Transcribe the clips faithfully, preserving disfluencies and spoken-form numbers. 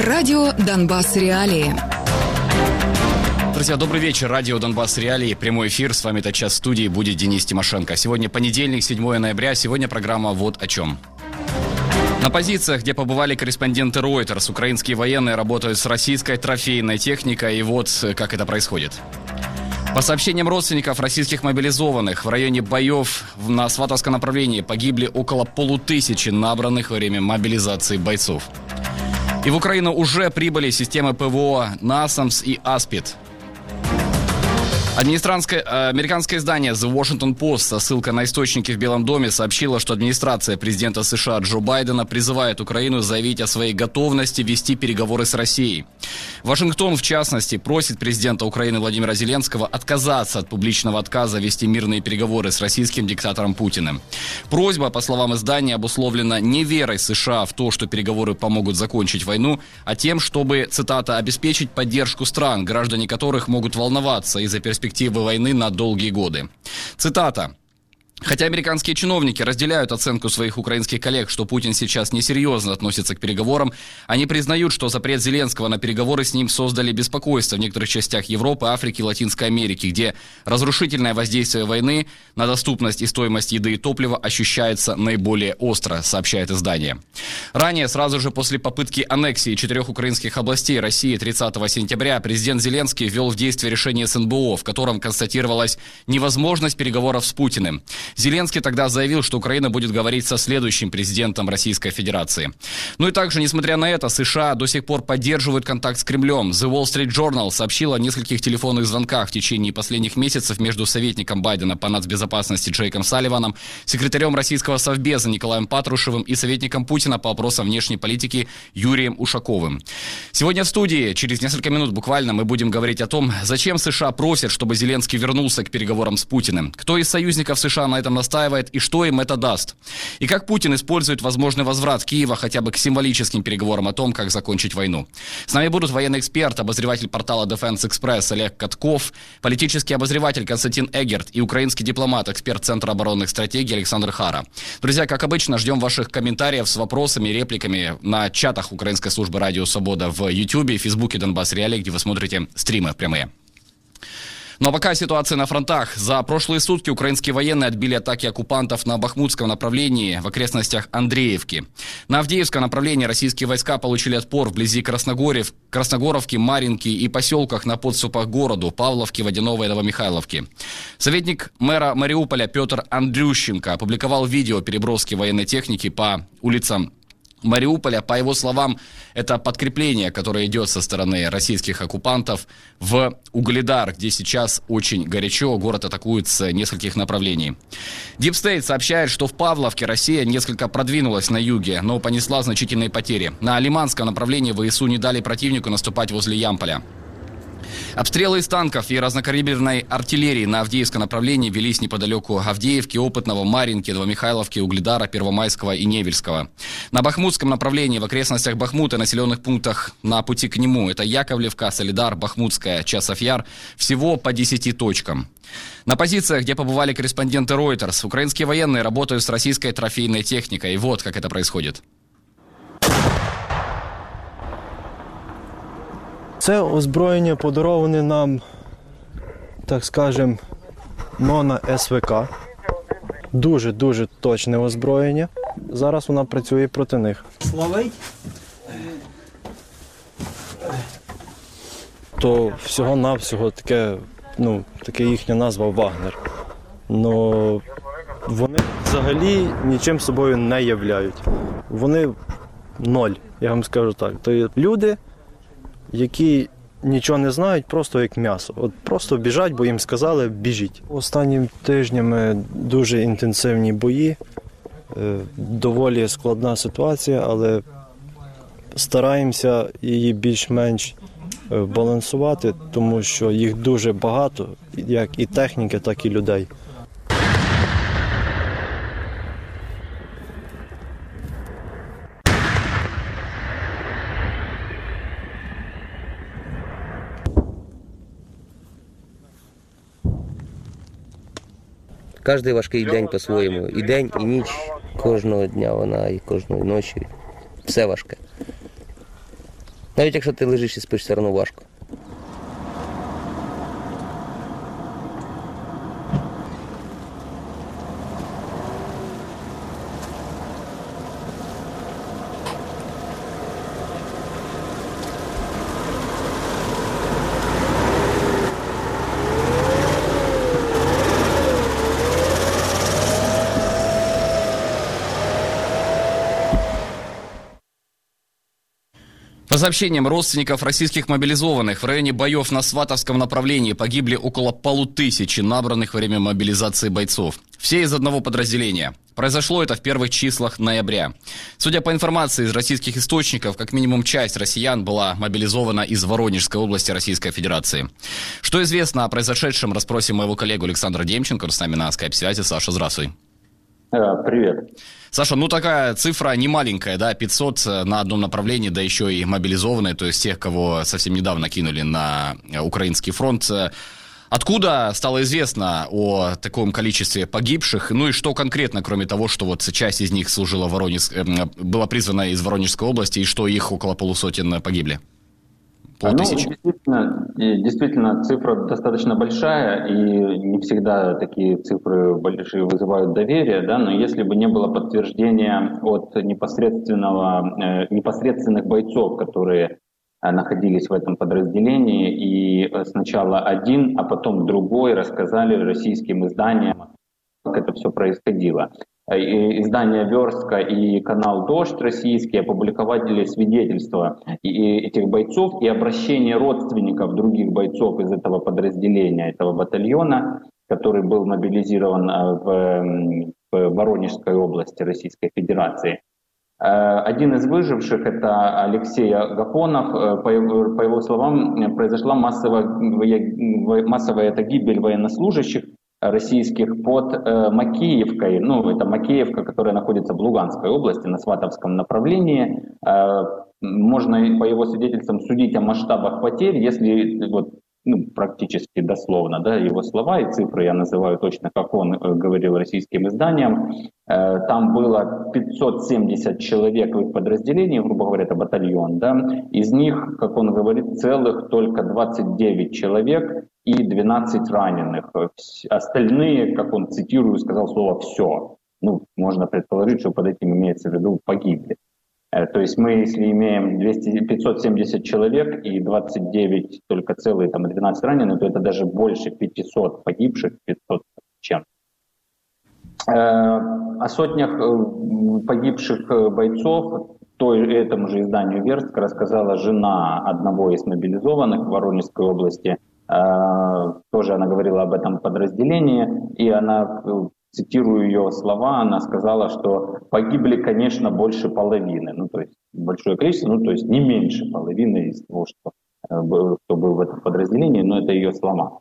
Радио «Донбасс. Реалии». Друзья, добрый вечер. Радио «Донбасс. Реалии». Прямой эфир. С вами этот час в студии будет Денис Тимошенко. Сегодня понедельник, седьмое ноября. Сегодня программа «Вот о чем». На позициях, где побывали корреспонденты Reuters, украинские военные работают с российской трофейной техникой. И вот как это происходит. По сообщениям родственников российских мобилизованных, в районе боев на Сватовском направлении погибли около полутысячи набранных во время мобилизации бойцов. И в Украину уже прибыли системы ПВО «Насамс» и «Аспид». Американское издание The Washington Post со ссылкой на источники в Белом доме сообщило, что администрация президента США Джо Байдена призывает Украину заявить о своей готовности вести переговоры с Россией. Вашингтон, в частности, просит президента Украины Владимира Зеленского отказаться от публичного отказа вести мирные переговоры с российским диктатором Путиным. Просьба, по словам издания, обусловлена не верой США в то, что переговоры помогут закончить войну, а тем, чтобы, цитата, обеспечить поддержку стран, граждане которых могут волноваться из-за перспективы перспективы войны на долгие годы. Цитата. Хотя американские чиновники разделяют оценку своих украинских коллег, что Путин сейчас несерьезно относится к переговорам, они признают, что запрет Зеленского на переговоры с ним создали беспокойство в некоторых частях Европы, Африки и Латинской Америки, где разрушительное воздействие войны на доступность и стоимость еды и топлива ощущается наиболее остро, сообщает издание. Ранее, сразу же после попытки аннексии четырех украинских областей России тридцатого сентября, президент Зеленский ввел в действие решение СНБО, в котором констатировалась невозможность переговоров с Путиным. Зеленский тогда заявил, что Украина будет говорить со следующим президентом Российской Федерации. Ну и также, несмотря на это, США до сих пор поддерживают контакт с Кремлем. The Wall Street Journal сообщил о нескольких телефонных звонках в течение последних месяцев между советником Байдена по нацбезопасности Джейком Салливаном, секретарем российского Совбеза Николаем Патрушевым и советником Путина по вопросам внешней политики Юрием Ушаковым. Сегодня в студии, через несколько минут буквально, мы будем говорить о том, зачем США просят, чтобы Зеленский вернулся к переговорам с Путиным. Кто из союзников США на этом настаивает и что им это даст. И как Путин использует возможный возврат Киева хотя бы к символическим переговорам о том, как закончить войну. С нами будут военный эксперт, обозреватель портала Defense Express Олег Катков, политический обозреватель Константин Эгерт и украинский дипломат, эксперт Центра оборонных стратегий Александр Хара. Друзья, как обычно, ждем ваших комментариев с вопросами и репликами на чатах Украинской службы Радио Свобода в Ютьюбе, Фейсбуке Донбасс Реалии, где вы смотрите стримы прямые. Но пока ситуация на фронтах. За прошлые сутки украинские военные отбили атаки оккупантов на Бахмутском направлении в окрестностях Андреевки. На Авдеевском направлении российские войска получили отпор вблизи Красногорьев, Красногоровки, Маринки и поселках на подступах к городу Павловки, Водяного и Новомихайловки. Советник мэра Мариуполя Петр Андрющенко опубликовал видео переброски военной техники по улицам Мариуполя. По его словам, это подкрепление, которое идет со стороны российских оккупантов в Угледар, где сейчас очень горячо, город атакуют с нескольких направлений. Deep State сообщает, что в Павловке Россия несколько продвинулась на юге, но понесла значительные потери. На Лиманском направлении ВСУ не дали противнику наступать возле Ямполя. Обстрелы из танков и разнокалиберной артиллерии на Авдеевском направлении велись неподалеку Авдеевки, Опытного, Маринки, Новомихайловки, Угледара, Первомайского и Невельского. На Бахмутском направлении в окрестностях Бахмута, населенных пунктах на пути к нему, это Яковлевка, Солидар, Бахмутская, Часов-Яр, всего по десяти точкам. На позициях, где побывали корреспонденты Reuters, украинские военные работают с российской трофейной техникой. И вот как это происходит. Це озброєння подароване нам, так скажемо, Нона ес ве ка. Дуже-дуже точне озброєння. Зараз вона працює проти них. Словить? То всього-навсього таке, ну, таке їхня назва Вагнер. Но вони взагалі нічим собою не являють. Вони ноль, я вам скажу так. То є люди, які нічого не знають, просто як м'ясо. От просто біжать, бо їм сказали, біжіть. Останніми тижнями дуже інтенсивні бої, доволі складна ситуація, але стараємося її більш-менш балансувати, тому що їх дуже багато, як і техніки, так і людей. Кожний важкий день по-своєму. І день, і ніч. Кожного дня вона, і кожної ночі. Все важке. Навіть якщо ти лежиш і спиш, все одно важко. По сообщениям родственников российских мобилизованных, в районе боев на Сватовском направлении погибли около полутысячи набранных во время мобилизации бойцов. Все из одного подразделения. Произошло это в первых числах ноября. Судя по информации из российских источников, как минимум часть россиян была мобилизована из Воронежской области Российской Федерации. Что известно о произошедшем, расспросим моего коллегу Александра Демченко. Он с нами на скайп-связи. Саша, здравствуй. Привет. Саша, ну такая цифра не маленькая, да, пятьсот на одном направлении, да еще и мобилизованные, то есть тех, кого совсем недавно кинули на украинский фронт. Откуда стало известно о таком количестве погибших? Ну и что конкретно, кроме того, что вот часть из них служила в Воронеж... была призвана из Воронежской области, и что их около полусотен погибли? Полтысячи? Ну, действительно, действительно, цифра достаточно большая, и не всегда такие цифры большие вызывают доверие, да, но если бы не было подтверждения от непосредственного, непосредственных бойцов, которые находились в этом подразделении, и сначала один, а потом другой рассказали российским изданиям, как это все происходило. Издание «Верстка» и канал «Дождь» российский опубликовали свидетельства этих бойцов и обращение родственников других бойцов из этого подразделения, этого батальона, который был мобилизирован в, в Воронежской области Российской Федерации. Один из выживших, это Алексей Агафонов, по его, по его словам, произошла массовая, массовая эта гибель военнослужащих российских под э, Макеевкой. Ну, это Макеевка, которая находится в Луганской области, на Сватовском направлении. Э, можно, по его свидетельствам, судить о масштабах потерь, если вот, ну, практически дословно, да, его слова и цифры я называю точно, как он э, говорил российским изданиям. Э, там было пятьсот семьдесят человек в их подразделении, грубо говоря, это батальон, да. Из них, как он говорит, целых только двадцать девять человек и двенадцать раненых. Остальные, как он, цитирую, сказал слово «все». Ну, можно предположить, что под этим имеется в виду погибли. То есть мы, если имеем двести, пятьсот семьдесят человек и двадцать девять только целые, там, и двенадцать раненых, то это даже больше пятисот погибших, пятьсот чем. О сотнях погибших бойцов той, этому же изданию «Верстка» рассказала жена одного из мобилизованных в Воронежской области. Тоже она говорила об этом подразделении, и она, цитирую ее слова, она сказала, что погибли, конечно, больше половины, ну то есть большое количество, ну то есть не меньше половины из того, что, кто был в этом подразделении, но это ее слова.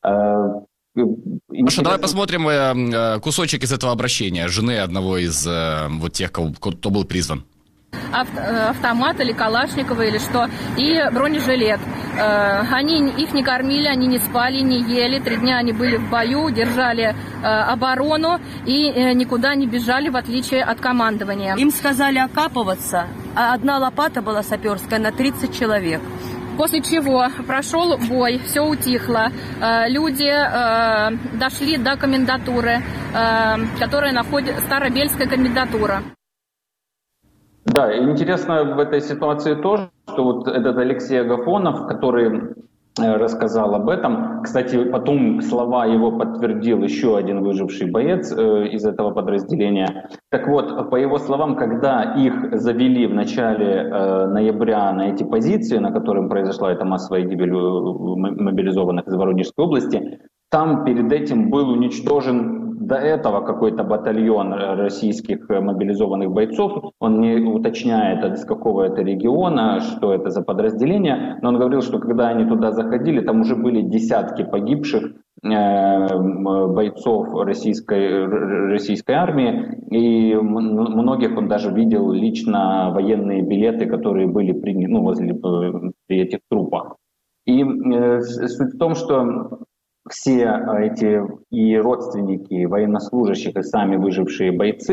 Маша, давай посмотрим кусочек из этого обращения жены одного из вот тех, кто был призван. Автомат или Калашникова или что, и бронежилет. Они их не кормили, они не спали, не ели. Три дня они были в бою, держали оборону и никуда не бежали, в отличие от командования. Им сказали окапываться, а одна лопата была саперская на тридцать человек. После чего прошел бой, все утихло. Люди дошли до комендатуры, которая находится, Старобельская комендатура. Да, интересно в этой ситуации тоже, что вот этот Алексей Агафонов, который рассказал об этом, кстати, потом слова его подтвердил еще один выживший боец из этого подразделения. Так вот, по его словам, когда их завели в начале ноября на эти позиции, на которых произошла эта массовая гибель мобилизованных из Воронежской области, там перед этим был уничтожен до этого какой-то батальон российских мобилизованных бойцов. Он не уточняет, из какого это региона, что это за подразделение, но он говорил, что когда они туда заходили, там уже были десятки погибших бойцов российской, российской армии, и многих он даже видел лично военные билеты, которые были при, ну, возле, при этих трупах. И суть в том, что все эти и родственники военнослужащих, и сами выжившие бойцы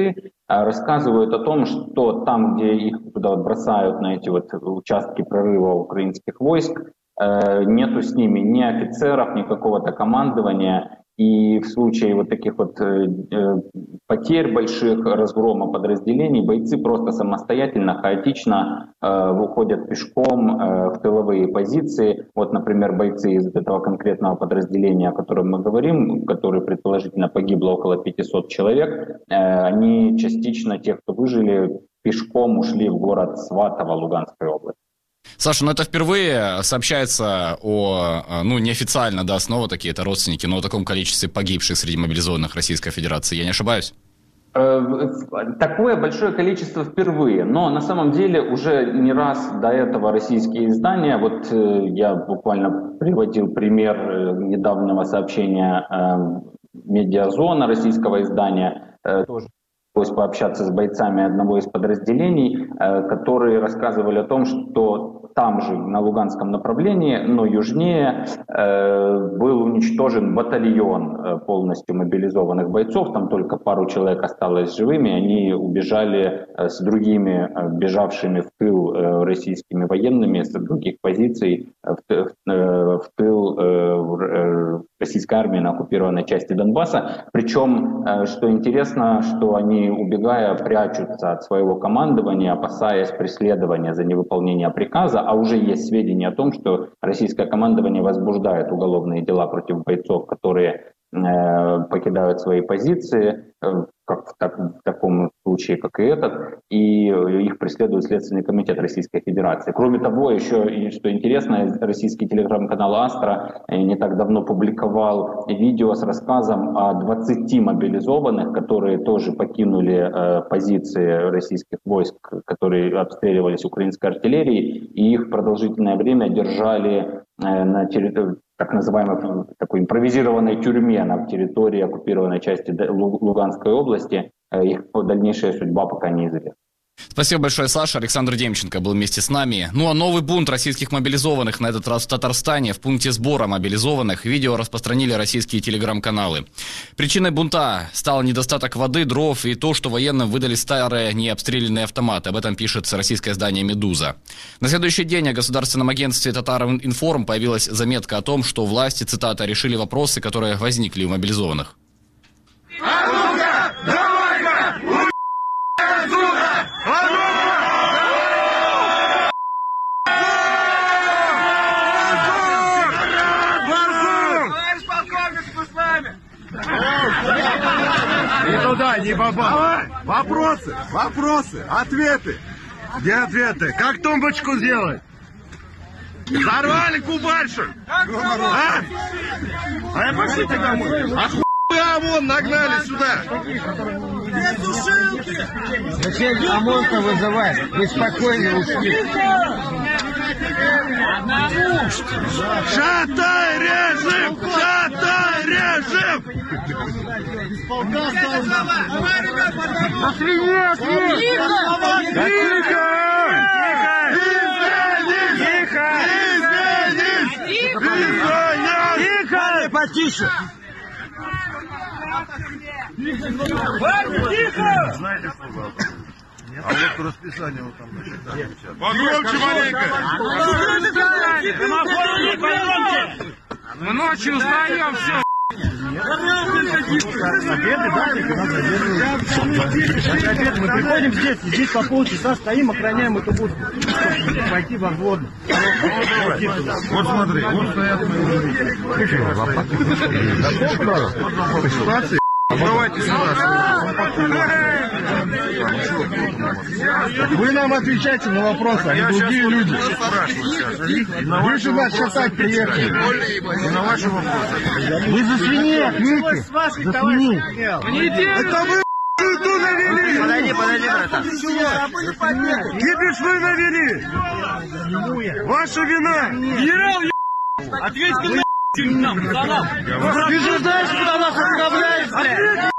рассказывают о том, что там, где их туда вот бросают на эти вот участки прорыва украинских войск, нету с ними ни офицеров, ни какого-то командования. И в случае вот таких вот э, потерь больших, разгрома подразделений, бойцы просто самостоятельно, хаотично э, выходят пешком э, в тыловые позиции. Вот, например, бойцы из этого конкретного подразделения, о котором мы говорим, которые предположительно погибло около пятисот человек, э, они частично, те, кто выжили, пешком ушли в город Сватово Луганской области. Саша, ну это впервые сообщается о, ну неофициально, да, снова такие это родственники, но о таком количестве погибших среди мобилизованных Российской Федерации. Я не ошибаюсь? Такое большое количество впервые, но на самом деле уже не раз до этого российские издания, вот я буквально приводил пример недавнего сообщения «Медиазона», российского издания, тоже удалось пообщаться с бойцами одного из подразделений, которые рассказывали о том, что там же, на Луганском направлении, но южнее, был уничтожен батальон полностью мобилизованных бойцов, там только пару человек осталось живыми, они убежали с другими бежавшими в тыл российскими военными с других позиций в тыл российской армии на оккупированной части Донбасса. Причем, что интересно, что они, убегая, прячутся от своего командования, опасаясь преследования за невыполнение приказа, а уже есть сведения о том, что российское командование возбуждает уголовные дела против бойцов, которые э, покидают свои позиции, э, как в, так, в таком случае, как и этот, и их преследует Следственный комитет Российской Федерации. Кроме того, еще, что интересно, российский телеграм-канал «Астра» не так давно публиковал видео с рассказом о двадцати мобилизованных, которые тоже покинули э, позиции российских войск, которые обстреливались украинской артиллерией, и их продолжительное время держали э, на территории, так называемой такой импровизированной тюрьме на территории оккупированной части Луганской области. Их дальнейшая судьба пока неизвестна. Спасибо большое, Саша. Александр Демченко был вместе с нами. Ну а новый бунт российских мобилизованных, на этот раз в Татарстане, в пункте сбора мобилизованных, видео распространили российские телеграм-каналы. Причиной бунта стал недостаток воды, дров и то, что военным выдали старые необстрелянные автоматы. Об этом пишет российское издание «Медуза». На следующий день о государственном агентстве «Татаринформ» появилась заметка о том, что власти, цитата, решили вопросы, которые возникли у мобилизованных. Не туда, не баба. Вопросы, вопросы, ответы. Где ответы? Как тумбочку сделать? Взорвали Кубальшин. А? А пошлите домой. А хуя вон нагнали сюда. Где сушилки? Зачем ОМОН-то вызывать? Вы спокойно ушли. Шатай режим! Шатай режим! Охренеть! Тихо! Тихо! Тихо! Тихо! Потише! Тихо! Знаете, что завтра? А вот по расписанию вот там начинается. Погромче маленько! Мы ночью узнаем все! Обеды, да? Обед, мы приходим здесь, здесь по полчаса стоим, охраняем эту будку. Пойти во взвод. Вот смотри, вот стоят мои ситуации. Давайте сюда. Вы нам отвечаете на вопросы, а не другие люди. Вы же нас шатать приехали. На ваши вопросы. Вы за свиней ответьте. За свиней. Это вы суету навели. Подойди, подойди, братан. Кипиш вы навели. Ваша вина. Генерал, ответьте на нам, пацанам. Ты же знаешь, куда нас отправляешь, блядь.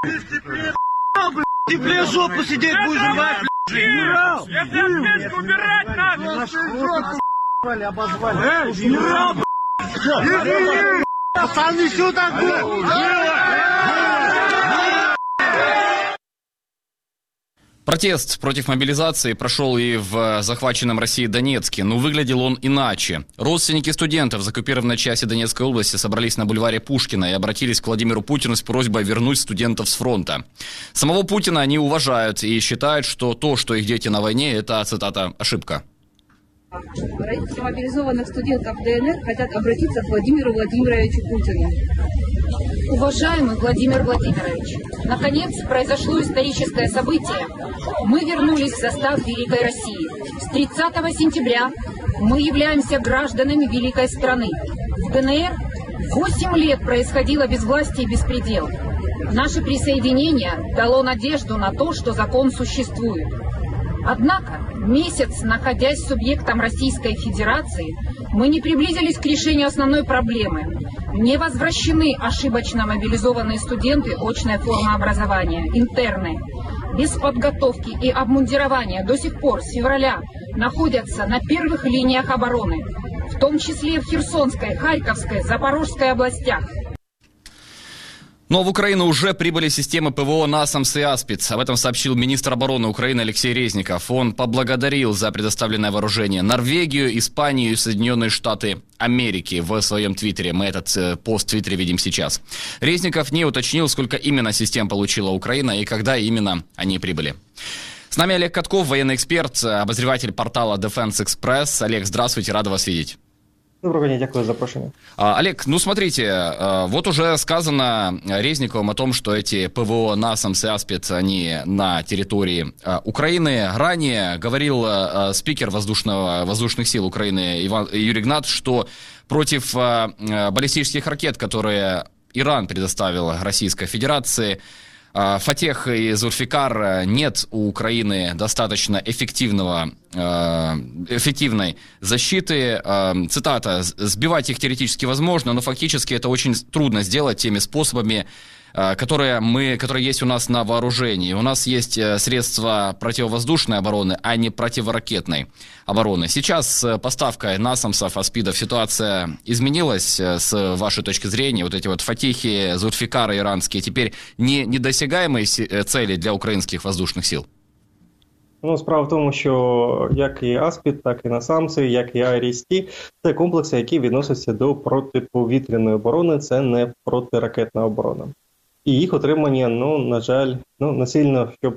Ты, блядь, жопу сидеть будешь рвать, блядь. Генерал. Если ответку убирать надо. Обозвали. Генерал, блядь. Пацаны, сюда, блядь. Протест против мобилизации прошел и в захваченном Россией Донецке, но выглядел он иначе. Родственники студентов в оккупированной части Донецкой области собрались на бульваре Пушкина и обратились к Владимиру Путину с просьбой вернуть студентов с фронта. Самого Путина они уважают и считают, что то, что их дети на войне, это, цитата, ошибка. Родители мобилизованных студентов ДНР хотят обратиться к Владимиру Владимировичу Путину. Уважаемый Владимир Владимирович, наконец произошло историческое событие. Мы вернулись в состав Великой России. С тридцатого сентября мы являемся гражданами великой страны. В ДНР восемь лет происходило безвластие и беспредел. Наше присоединение дало надежду на то, что закон существует. Однако, месяц, находясь субъектом Российской Федерации, мы не приблизились к решению основной проблемы. Не возвращены ошибочно мобилизованные студенты очной формы образования, интерны. Без подготовки и обмундирования до сих пор с февраля находятся на первых линиях обороны, в том числе в Херсонской, Харьковской, Запорожской областях. Но в Украину уже прибыли системы ПВО «Насамс» и «Аспид». Об этом сообщил министр обороны Украины Алексей Резников. Он поблагодарил за предоставленное вооружение Норвегию, Испанию и Соединенные Штаты Америки в своем твиттере. Мы этот пост в твиттере видим сейчас. Резников не уточнил, сколько именно систем получила Украина и когда именно они прибыли. С нами Олег Катков, военный эксперт, обозреватель портала Defense Express. Олег, здравствуйте, рада вас видеть. Доброго дня, дякую за запрошение. А, Олег, ну смотрите, вот уже сказано Резниковым о том, что эти ПВО «Насамс» и «Аспид», они на территории Украины. Ранее говорил спикер воздушного, воздушных сил Украины Иван, Юрий Гнат, что против баллистических ракет, которые Иран предоставил Российской Федерации, Фатех и Зульфикар, нет у Украины достаточно эффективного, эффективной защиты. Цитата: «Сбивать их теоретически возможно, но фактически это очень трудно сделать теми способами, которые, мы, которые есть у нас на вооружении. У нас есть средства противовоздушной обороны, а не противоракетной обороны». Сейчас с поставкой «Насамсов», «Аспидов» ситуация изменилась с вашей точки зрения? Вот эти вот «Фатихи», «Зульфикары» иранские теперь не недосягаемые цели для українських воздушних сил? Ну, справа в тому, що як і «Аспід», так і «Насамси», як і «Ай Ар Ес Ті» – це комплекси, які відносяться до протиповітряної оборони, це не протиракетна оборона. І їх отримання, ну, на жаль, ну, насильно, щоб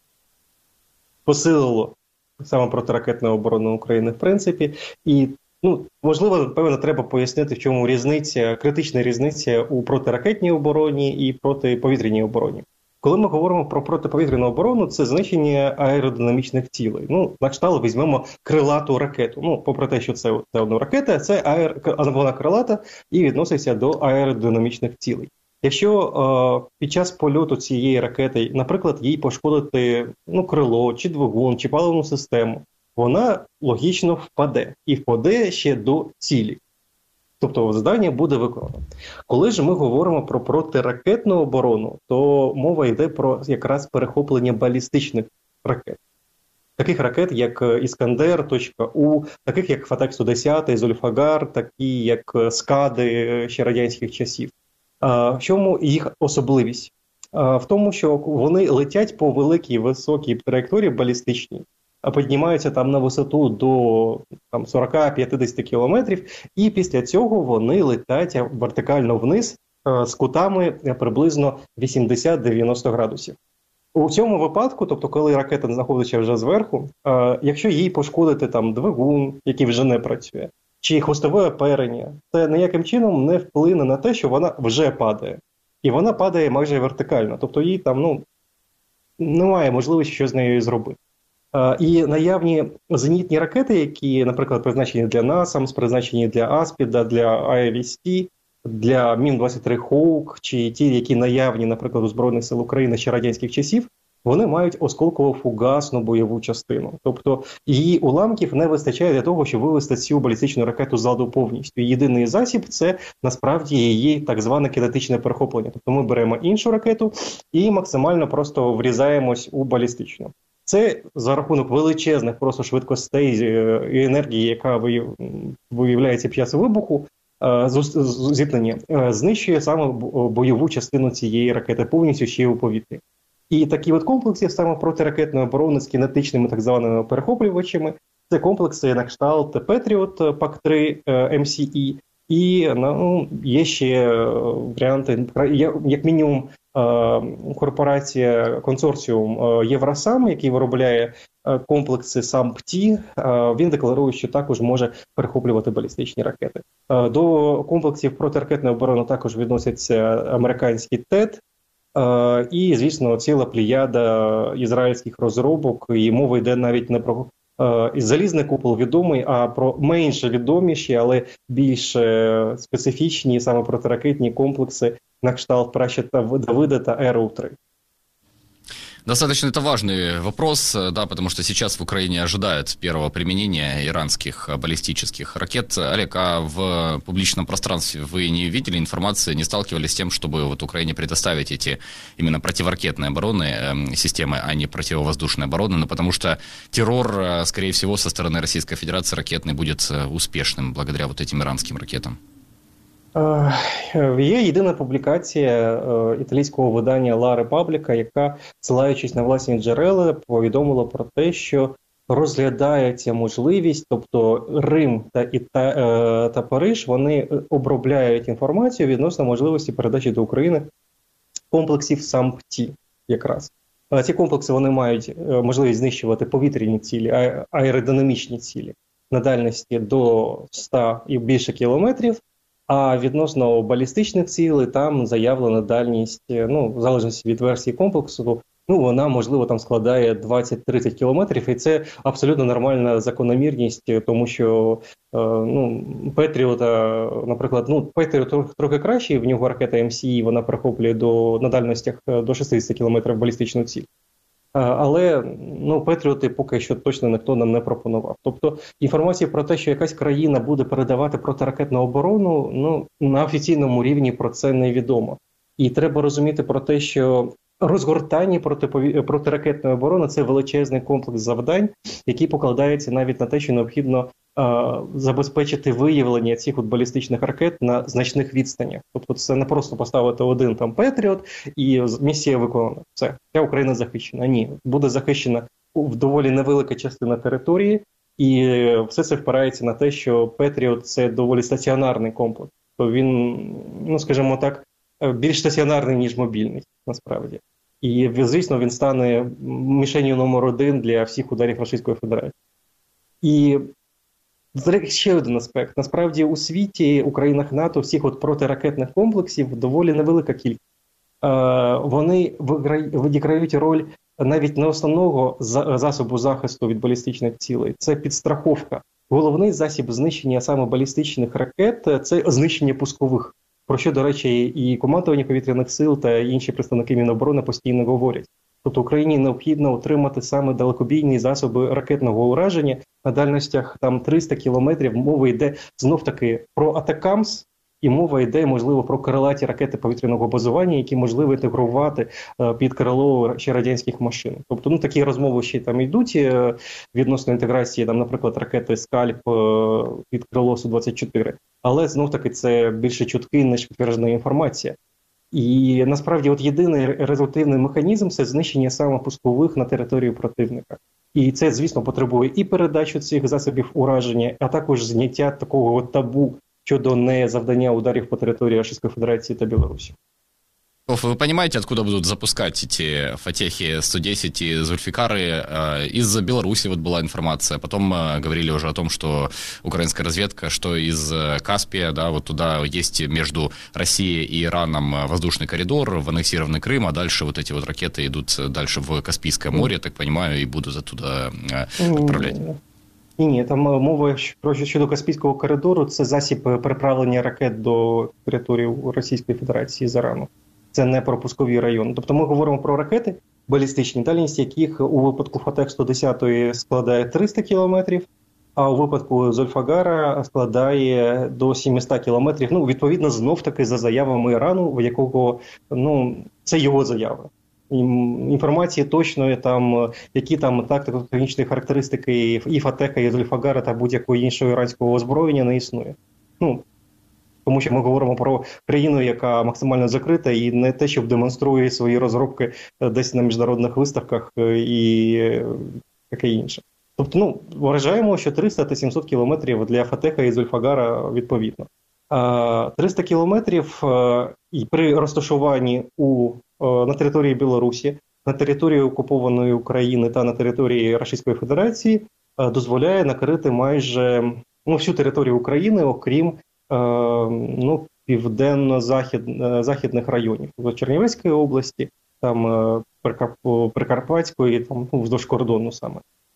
посилило саме протиракетну оборону України в принципі. І, ну, можливо, напевно, треба пояснити, в чому різниця, критична різниця у протиракетній обороні і протиповітряній обороні. Коли ми говоримо про протиповітряну оборону, це знищення аеродинамічних цілей. Ну, на кшталт візьмемо крилату ракету. Ну, попри те, що це, це одна ракета, це аер, вона крилата і відноситься до аеродинамічних цілей. Якщо е, під час польоту цієї ракети, наприклад, їй пошкодити, ну, крило, чи двигун, чи паливну систему, вона логічно впаде. І впаде ще до цілі. Тобто завдання буде виконано. Коли ж ми говоримо про протиракетну оборону, то мова йде про якраз перехоплення балістичних ракет. Таких ракет, як «Іскандер», «У», таких як «Фатех-сто десять», «Зульфагар», такі як «Скади» ще радянських часів. В чому їх особливість? В тому, що вони летять по великій високій траєкторії балістичній, а піднімаються там на висоту до там, сорок-п'ятдесят кілометрів, і після цього вони летять вертикально вниз з кутами приблизно вісімдесят-дев'яносто градусів. У цьому випадку, тобто коли ракета знаходиться вже зверху, якщо їй пошкодити там двигун, який вже не працює, чи хвостове оперення, це ніяким чином не вплине на те, що вона вже падає. І вона падає майже вертикально, тобто їй там, ну, немає можливості що з нею зробити. І наявні зенітні ракети, які, наприклад, призначені для «Насамс», призначені для «Аспіда», для «Ай Ар Ес Ті», для Мі двадцять три «Хоук», чи ті, які наявні, наприклад, у Збройних сил України ще радянських часів, вони мають осколково-фугасну бойову частину. Тобто її уламків не вистачає для того, щоб вивести цю балістичну ракету з ладу повністю. Єдиний засіб – це насправді її так зване кінетичне перехоплення. Тобто ми беремо іншу ракету і максимально просто врізаємось у балістичну. Це за рахунок величезних просто швидкостей і енергії, яка виявляється під час вибуху, зіткнення, знищує саме бойову частину цієї ракети повністю ще й у повітрі. І такі от комплекси саме протиракетної оборони з кінетичними так званими перехоплювачами, це комплекси на кшталт Петріот пак три ем сі і, і ну, є ще варіанти, як мінімум корпорація, консорціум Євросам, який виробляє комплекси САМ-ПТІ, він декларує, що також може перехоплювати балістичні ракети. До комплексів протиракетної оборони також відносяться американські ТЕД, і, звісно, ціла плеяда ізраїльських розробок, і мова йде навіть не про залізний купол відомий, а про менше відоміші, але більш специфічні саме протиракетні комплекси на кшталт Пращета Давида та Еру три. Достаточно это важный вопрос, да, потому что сейчас в Украине ожидают первого применения иранских баллистических ракет. Олег, а в публичном пространстве вы не видели информации, не сталкивались с тем, чтобы вот Украине предоставить эти именно противоракетные обороны э, системы, а не противовоздушной обороны? Ну, потому что террор, скорее всего, со стороны Российской Федерации ракетный будет успешным благодаря вот этим иранским ракетам. Є єдина публікація італійського видання La Repubblica, яка, ссилаючись на власні джерела, повідомила про те, що розглядається можливість, тобто Рим та, та, та Париж, вони обробляють інформацію відносно можливості передачі до України комплексів САМ-ПТІ якраз. Ці комплекси вони мають можливість знищувати повітряні цілі, аеродинамічні цілі на дальності до ста і більше кілометрів. А відносно балістичних цілей, там заявлена дальність, ну, в залежності від версії комплексу, ну, вона, можливо, там складає двадцять-тридцять кілометрів, і це абсолютно нормальна закономірність, тому що, е, ну, Петріота, наприклад, ну, Петріот трохи, трохи краще, в нього ракета ем сі і, вона перехоплює до, на дальностях до шістдесят кілометрів балістичну ціль. Але, ну, Петріоти поки що точно ніхто нам не пропонував. Тобто інформація про те, що якась країна буде передавати протиракетну оборону, ну, на офіційному рівні про це невідомо. І треба розуміти про те, що розгортання протипові... протиракетної оборони – це величезний комплекс завдань, який покладається навіть на те, що необхідно а, забезпечити виявлення цих от балістичних ракет на значних відстанях. Тобто це не просто поставити один там Петріот і місія виконана. Все, вся Україна захищена. Ні, буде захищена в доволі невелика частина території, і все це впирається на те, що Петріот – це доволі стаціонарний комплекс. То він, ну, скажімо так, більш стаціонарний, ніж мобільний, насправді. І, звісно, він стане мішенью номер один для всіх ударів Російської Федерації. І ще один аспект. Насправді, у світі, у країнах НАТО, всіх от протиракетних комплексів доволі невелика кількість. Вони відіграють роль навіть не основного засобу захисту від балістичних цілей. Це підстраховка. Головний засіб знищення саме балістичних ракет – це знищення пускових. Про що, до речі, і командування повітряних сил та інші представники Міноборони постійно говорять. Тобто Україні необхідно отримати саме далекобійні засоби ракетного ураження на дальностях там триста кілометрів. Мова йде знов-таки про атакамс, і мова йде, можливо, про крилаті ракети повітряного базування, які можливо інтегрувати е, під крило ще радянських машин. Тобто, ну, такі розмови ще там йдуть е, відносно інтеграції, там, наприклад, ракети «Скальп» е, під крило Су двадцять чотири. Але, знов-таки, це більше чутки, ніж підтверджена інформація. І, насправді, от єдиний результативний механізм – це знищення саме пускових на території противника. І це, звісно, потребує і передачу цих засобів ураження, а також зняття такого от табу щодо незавдання ударів по території Російської Федерації та Білорусі. Вы понимаете, откуда будут запускать эти Фатехи сто десять и Зульфикары? Из Беларуси вот была информация. Потом говорили уже о том, что украинская разведка, что из Каспия, да, вот туда есть между Россией и Ираном воздушный коридор в аннексированный Крым, а дальше вот эти вот ракеты идут дальше в Каспийское море, я так понимаю, и будут оттуда отправлять. Ні, ні, там мова про щодо Каспійського коридору, це засіб переправлення ракет до території Російської Федерації з Ірану. Це не про пускові райони. Тобто ми говоримо про ракети балістичні, дальність яких у випадку Фатех сто десять складає триста кілометрів, а у випадку Зольфагара складає до сімсот кілометрів. Ну, відповідно, знов-таки за заявами Ірану, в якого, ну, це його заяви. Інформації точної, там, які там тактико-технічні характеристики і Фатеха, і Зульфагара та будь-якого іншого іранського озброєння не існує. Ну, Тому що ми говоримо про країну, яка максимально закрита і не те, щоб демонструє свої розробки десь на міжнародних виставках і таке інше. Тобто, ну, вважаємо, що триста та сімсот кілометрів для Фатеха і Зульфагара відповідно. триста кілометрів і при розташуванні у, на території Білорусі, на території окупованої України та на території Російської Федерації дозволяє накрити майже ну, всю територію України, окрім ну, південно-західних районів. В Чернівецької області, там Прикарпатської, там, ну, вздовж кордону саме.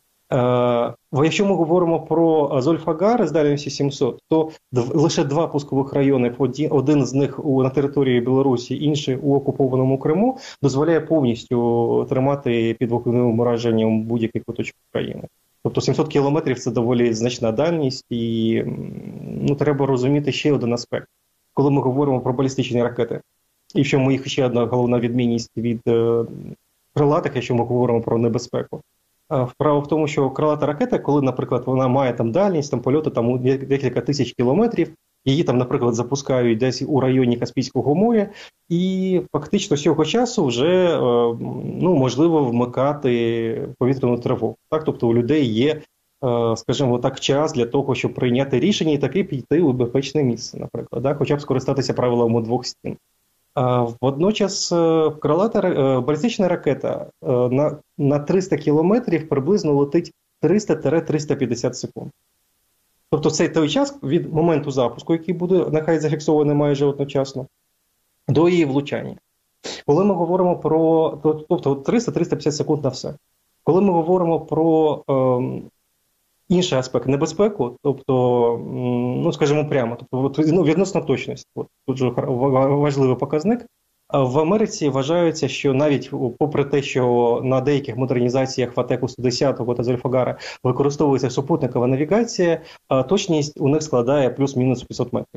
Якщо ми говоримо про Зольфагар з дальністю сімсот, то лише два пускових райони, один з них на території Білорусі, інший у окупованому Криму, дозволяє повністю тримати під вогневим ураженням будь-який куточок країни. Тобто сімсот кілометрів – це доволі значна дальність, і ну, треба розуміти ще один аспект. Коли ми говоримо про балістичні ракети, і в чому їх ще одна головна відмінність від е, крилатих, якщо ми говоримо про небезпеку. Вправа в тому, що крилата ракета, коли, наприклад, вона має там дальність, там польоту там декілька тисяч кілометрів, її там, наприклад, запускають десь у районі Каспійського моря, і фактично з цього часу вже ну, можливо вмикати повітряну тривогу. Так? Тобто у людей є, скажімо так, час для того, щоб прийняти рішення і таки піти у безпечне місце, наприклад, да? Хоча б скористатися правилами двох стін. Водночас крилата балістична ракета на, на триста кілометрів приблизно летить триста - триста п'ятдесят секунд. Тобто це той час від моменту запуску, який буде нехай зафіксований майже одночасно, до її влучання. Коли ми говоримо про тобто триста - триста п'ятдесят секунд на все. Коли ми говоримо про е, інший аспект небезпеку, тобто, ну скажімо прямо, тобто ну, відносно точності, от, тут же важливий показник. В Америці вважається, що навіть попри те, що на деяких модернізаціях Фатеху сто десять та Зольфагара використовується супутникова навігація, точність у них складає плюс-мінус п'ятсот метрів.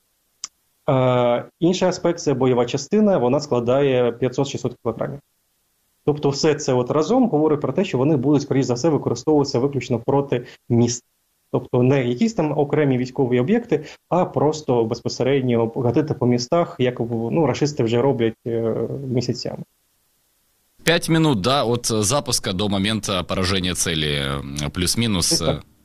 Інший аспект – це бойова частина, вона складає п'ятсот - шістсот кілограмів. Тобто все це от разом говорить про те, що вони будуть, скоріш за все, використовуватися виключно проти міст. Тобто не якісь там окремі військові об'єкти, а просто безпосередньо гатити по містах, як ну, рашисти вже роблять е, місяцями. Пять минут, да, от запуска до момента поражения цели, плюс-минус.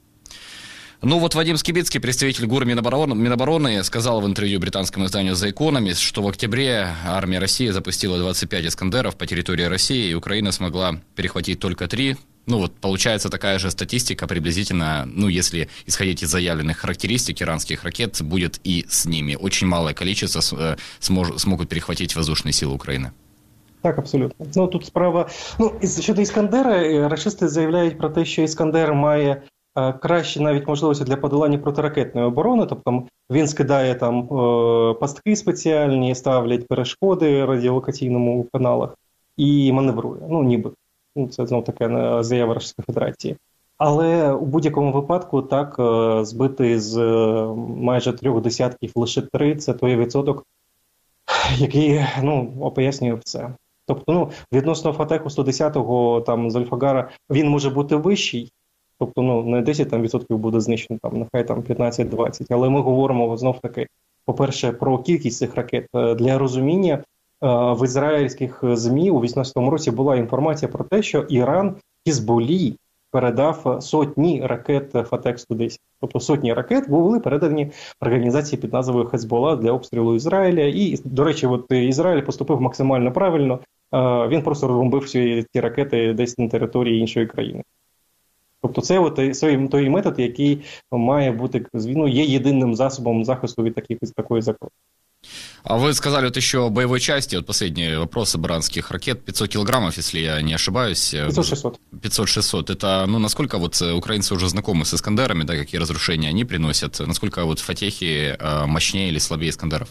Ну вот Вадим Скибицкий, представитель ГУР Минобороны, Минобороны, сказал в интервью британскому изданию The Economist, что в октябре армия России запустила двадцать пять «Искандеров» по территории России, и Украина смогла перехватить только три. Ну вот получается такая же статистика приблизительно, ну если исходить из заявленных характеристик иранских ракет, будет и с ними. Очень малое количество смож, смогут перехватить воздушные силы Украины. Так, абсолютно. Ну тут справа, ну щодо «Іскандера», рашисти заявляють про те, що «Іскандер» має е, кращі навіть можливості для подолання протиракетної оборони, тобто він скидає там е, пастки спеціальні, ставлять перешкоди в радіолокаційному каналах і маневрує, ну ніби. Ну, це знову таке заява Російської Федерації. Але у будь-якому випадку так збити з майже трьох десятків лише три – це той відсоток, який ну, пояснює все. Тобто, ну, відносно Фатеху сто десять-го, там, Зольфагара, він може бути вищий, тобто, ну, не десять там, відсотків буде знищено, там, нехай там п'ятнадцять - двадцять. Але ми говоримо знов-таки, по-перше, про кількість цих ракет. Для розуміння, в ізраїльських ЗМІ у вісімнадцятому році була інформація про те, що Іран Хізболі передав сотні ракет Фатех сто десять. Тобто сотні ракет були передані організації під назвою Хезбола для обстрілу Ізраїля. І, до речі, от Ізраїль поступив максимально правильно. Він просто розбомбив всі ці ракети десь на території іншої країни. Тобто це от той метод, який має бути, ну, є єдиним засобом захисту від таких, такої загрози. А вы сказали вот еще о боевой части, вот последний вопрос об иранских ракет, пятьсот килограммов, если я не ошибаюсь. пятьсот - шестьсот. пятьсот - шестьсот. Это, ну, насколько вот украинцы уже знакомы с «Искандерами», да, какие разрушения они приносят, насколько вот Фатехи мощнее или слабее «Искандеров»?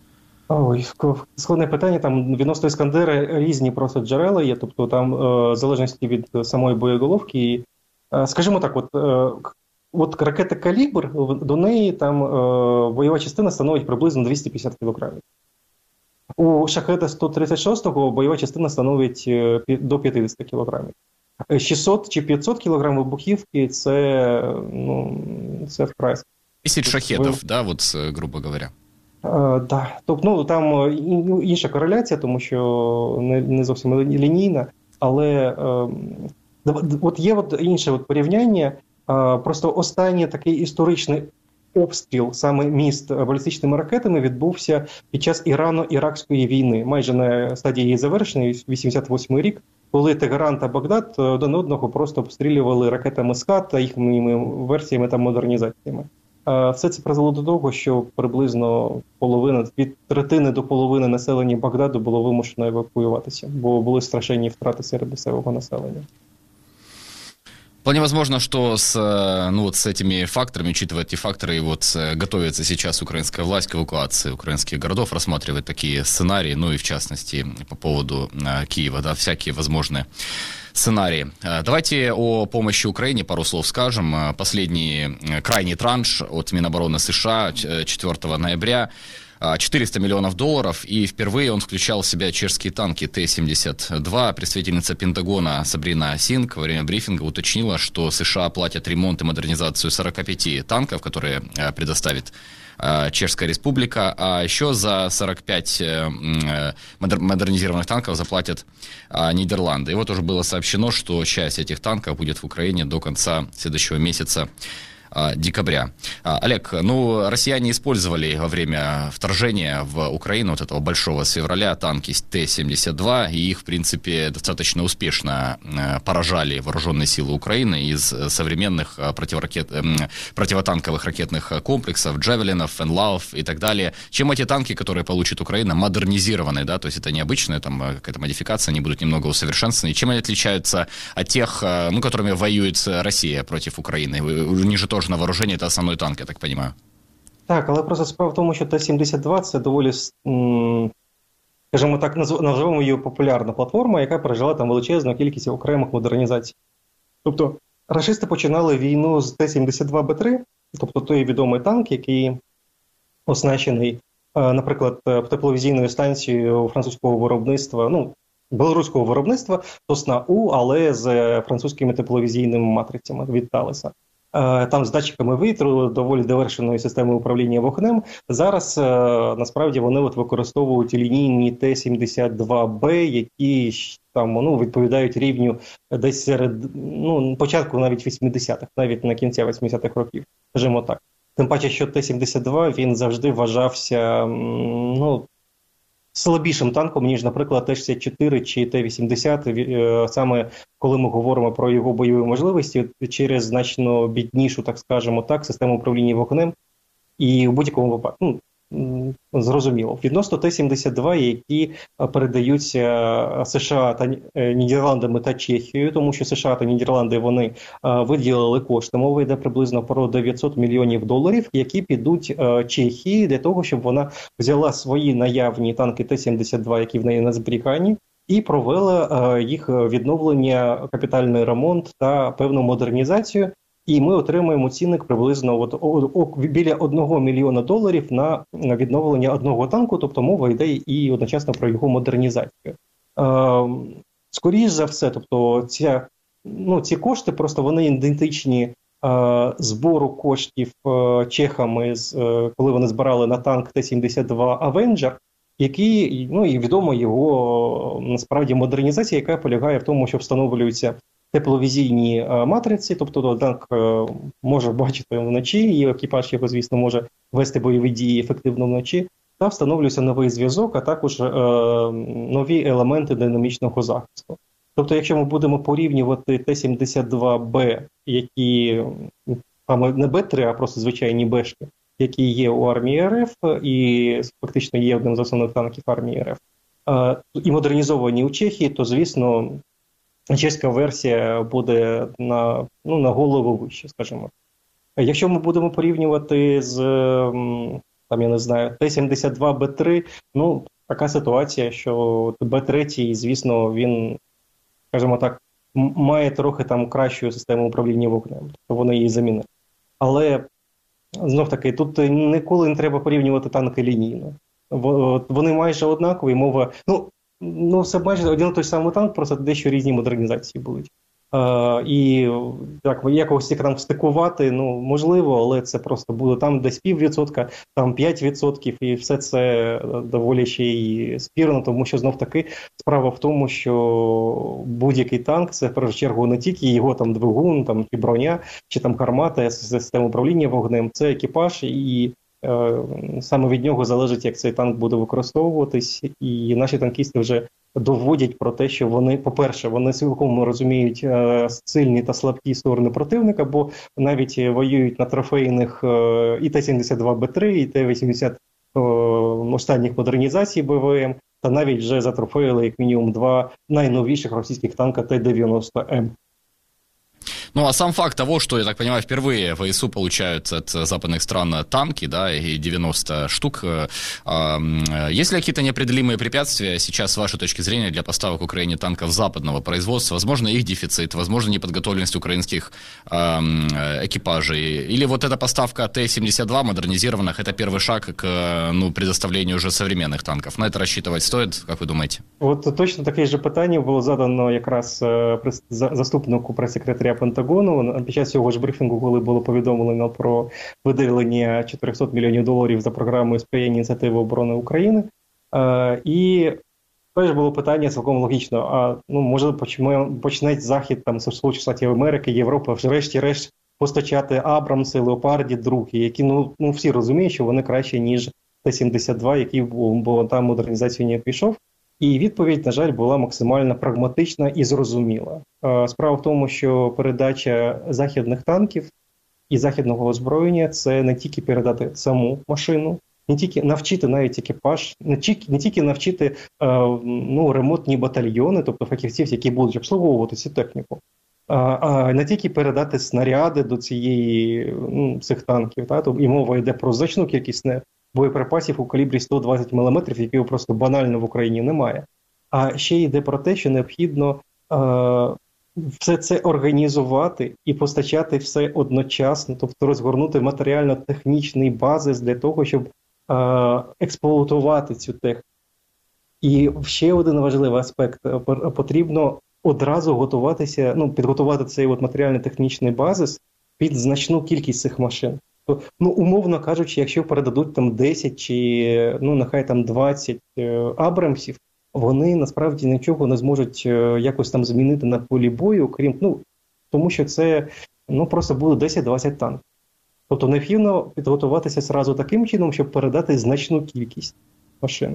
Ой, складне питання, там відносно «Іскандери» різні просто джерела є, тобто там в залежності від самої боєголовки. Скажімо так, от, от ракета «Калібр», до неї там бойова частина становить приблизно двісті п'ятдесят кілограмів. У «Шахеда сто тридцять шостого» бойова частина становить до п'ятдесят кілограмів. шістсот чи п'ятсот кілограмів вибухівки – це, ну, це вкрай. десять шахедов, да, вот, грубо говоря. Е, да. Тобто, ну, там інша кореляція, тому що не, не зовсім лінійна, але е, от є от інше от порівняння. Е, просто останній такий історичний обстріл саме міст балістичними ракетами відбувся під час Ірано-Іракської війни, майже на стадії її завершення, вісімдесят восьмий рік, коли Тегеран та Багдад один одного просто обстрілювали ракетами СКАД та їхніми версіями та модернізаціями. Все це призвело до того, що приблизно половина, від третини до половини населення Багдаду було вимушено евакуюватися, бо були страшенні втрати серед місцевого населення. Вполне возможно, что с, ну, вот с этими факторами, учитывая эти факторы, вот готовится сейчас украинская власть к эвакуации украинских городов, рассматривает такие сценарии, ну и в частности по поводу э, Киева, да, всякие возможные сценарии. Давайте о помощи Украине пару слов скажем. Последний крайний транш от Минобороны США четвёртого ноября. четыреста миллионов долларов, и впервые он включал в себя чешские танки Т семьдесят два. Представительница Пентагона Сабрина Синг во время брифинга уточнила, что США платят ремонт и модернизацию сорок пять танков, которые предоставит Чешская Республика, а еще за сорок пять модернизированных танков заплатят Нидерланды. И вот уже было сообщено, что часть этих танков будет в Украине до конца следующего месяца, декабря. Олег, ну, россияне использовали во время вторжения в Украину, вот этого большого с февраля, танки Т семьдесят два, и их, в принципе, достаточно успешно поражали вооруженные силы Украины из современных противоракет... противотанковых ракетных комплексов, джавелинов, фенлаов и так далее. Чем эти танки, которые получит Украина, модернизированы, да, то есть это необычная там какая-то модификация, они будут немного усовершенствованы, чем они отличаются от тех, ну, которыми воюет Россия против Украины? У них же тоже на вооружении это основной танк, я так понимаю. Так, але просто справа в тому, що Т семьдесят два – це доволі, скажімо так, називаємо її популярна платформа, яка пережила там величезну кількість окремих модернізацій. Тобто, рашисти починали війну з Т семьдесят два Б три, тобто той відомий танк, який оснащений, наприклад, тепловізійною станцією французького виробництва, ну, білоруського виробництва, ТОСНА-У, але з французькими тепловізійними матрицями від Талеса. Там з датчиками вітру, доволі довершеною системою управління вогнем. Зараз, насправді, вони от використовують лінійні Т семьдесят два Б, які там, ну, відповідають рівню десь серед, ну, початку навіть вісімдесятих, навіть на кінця вісімдесятих років, скажімо так. Тим паче, що Т семьдесят два, він завжди вважався, ну, слабішим танком, ніж, наприклад, Т шістдесят чотири чи Т вісімдесят, саме коли ми говоримо про його бойові можливості, через значно біднішу, так скажемо так, систему управління вогнем. І в будь-якому випадку, ну, зрозуміло, відносно Т семьдесят два, які передаються США та Нідерландами та Чехією, тому що США та Нідерланди, вони виділили кошти, мова йде приблизно про дев'ятсот мільйонів доларів, які підуть Чехії для того, щоб вона взяла свої наявні танки Т семьдесят два, які в неї на зберіганні, і провела їх відновлення, капітальний ремонт та певну модернізацію. І ми отримаємо цінник приблизно от, о, о, біля одного мільйона доларів на відновлення одного танку, тобто мова йде і одночасно про його модернізацію. Е, скоріш за все, тобто ця, ну, ці кошти просто вони ідентичні е, збору коштів е, чехами, з, е, коли вони збирали на танк Т семьдесят два Avenger, який, ну, і відомо його насправді модернізація, яка полягає в тому, що встановлюються тепловізійні матриці, тобто танк може бачити вночі, і екіпаж його, звісно, може вести бойові дії ефективно вночі, та встановлюється новий зв'язок, а також е, нові елементи динамічного захисту. Тобто, якщо ми будемо порівнювати Т семьдесят два Б, які, там не Б три, а просто звичайні Бшки, які є у армії РФ, і фактично є одним з основних танків армії РФ, е, і модернізовані у Чехії, то, звісно, чеська версія буде на, ну, на голову вище, скажімо. Якщо ми будемо порівнювати з, там, я не знаю, Т семьдесят два Б три, ну, така ситуація, що Б три, звісно, він, скажімо так, має трохи там кращу систему управління вогнем, тобто вони її замінили. Але, знов-таки, тут ніколи не треба порівнювати танки лінійно. Вони майже однакові, мова, ну, Ну, це майже один той самий танк, просто дещо різні модернізації будуть. Е, і так, якось їх там встикувати, ну, можливо, але це просто буде там десь піввідсотка, там п'ять відсотків, і все це доволі ще й спірно, тому що знов-таки справа в тому, що будь-який танк – це в першу чергу не тільки його там двигун, там, чи броня, чи там гармата, система управління вогнем, це екіпаж, і е, саме від нього залежить, як цей танк буде використовуватись, і наші танкісти вже доводять про те, що вони, по-перше, вони цілком розуміють е, сильні та слабкі сторони противника, бо навіть воюють на трофейних е, і Т сімдесят два Б три, і Т вісімдесят е, останніх модернізацій Б В М, та навіть вже затрофеїли як мінімум два найновіших російських танка Т дев'яносто М. Ну, а сам факт того, что, я так понимаю, впервые ВСУ получают от западных стран танки, да, и девяносто штук. Есть ли какие-то неопределимые препятствия сейчас, с вашей точки зрения, для поставок Украине танков западного производства? Возможно, их дефицит, возможно, неподготовленность украинских экипажей? Или вот эта поставка Т семьдесят два модернизированных, это первый шаг к, ну, предоставлению уже современных танков? На это рассчитывать стоит, как вы думаете? От точно таке ж питання було задано якраз заступнику прес-секретаря Пентагону під час цього ж брифінгу, коли було повідомлено про виділення чотириста мільйонів доларів за програмою сприяння ініціативи оборони України. Е, і теж було питання цілком логічно, а ну, може почне Захід, там, Сполучені Штати Америки, Європа, врешті-решт постачати Абрамси, Леопарді, другі, які, ну, ну всі розуміють, що вони краще, ніж Т сімдесят два, який бо там модернізацію не пішов. І відповідь, на жаль, була максимально прагматична і зрозуміла. Справа в тому, що передача західних танків і західного озброєння – це не тільки передати саму машину, не тільки навчити навіть екіпаж, не тільки, не тільки навчити ну, ремонтні батальйони, тобто фахівців, які будуть обслуговувати цю техніку, а не тільки передати снаряди до цієї, ну, цих танків. Та? Тобто, і мова йде про значну кількість боєприпасів у калібрі сто двадцять міліметрів, яких просто банально в Україні немає. А ще йде про те, що необхідно е, все це організувати і постачати все одночасно, тобто розгорнути матеріально-технічний базис для того, щоб е, експлуатувати цю техніку. І ще один важливий аспект. Потрібно одразу готуватися, ну, підготувати цей от матеріально-технічний базис під значну кількість цих машин. Ну, умовно кажучи, якщо передадуть там десять чи, ну, нехай там двадцять е, Абрамсів, вони насправді нічого не зможуть е, якось там змінити на полі бою, крім, ну, тому що це, ну, просто буде десять-двадцять танків. Тобто необхідно підготуватися зразу таким чином, щоб передати значну кількість машин.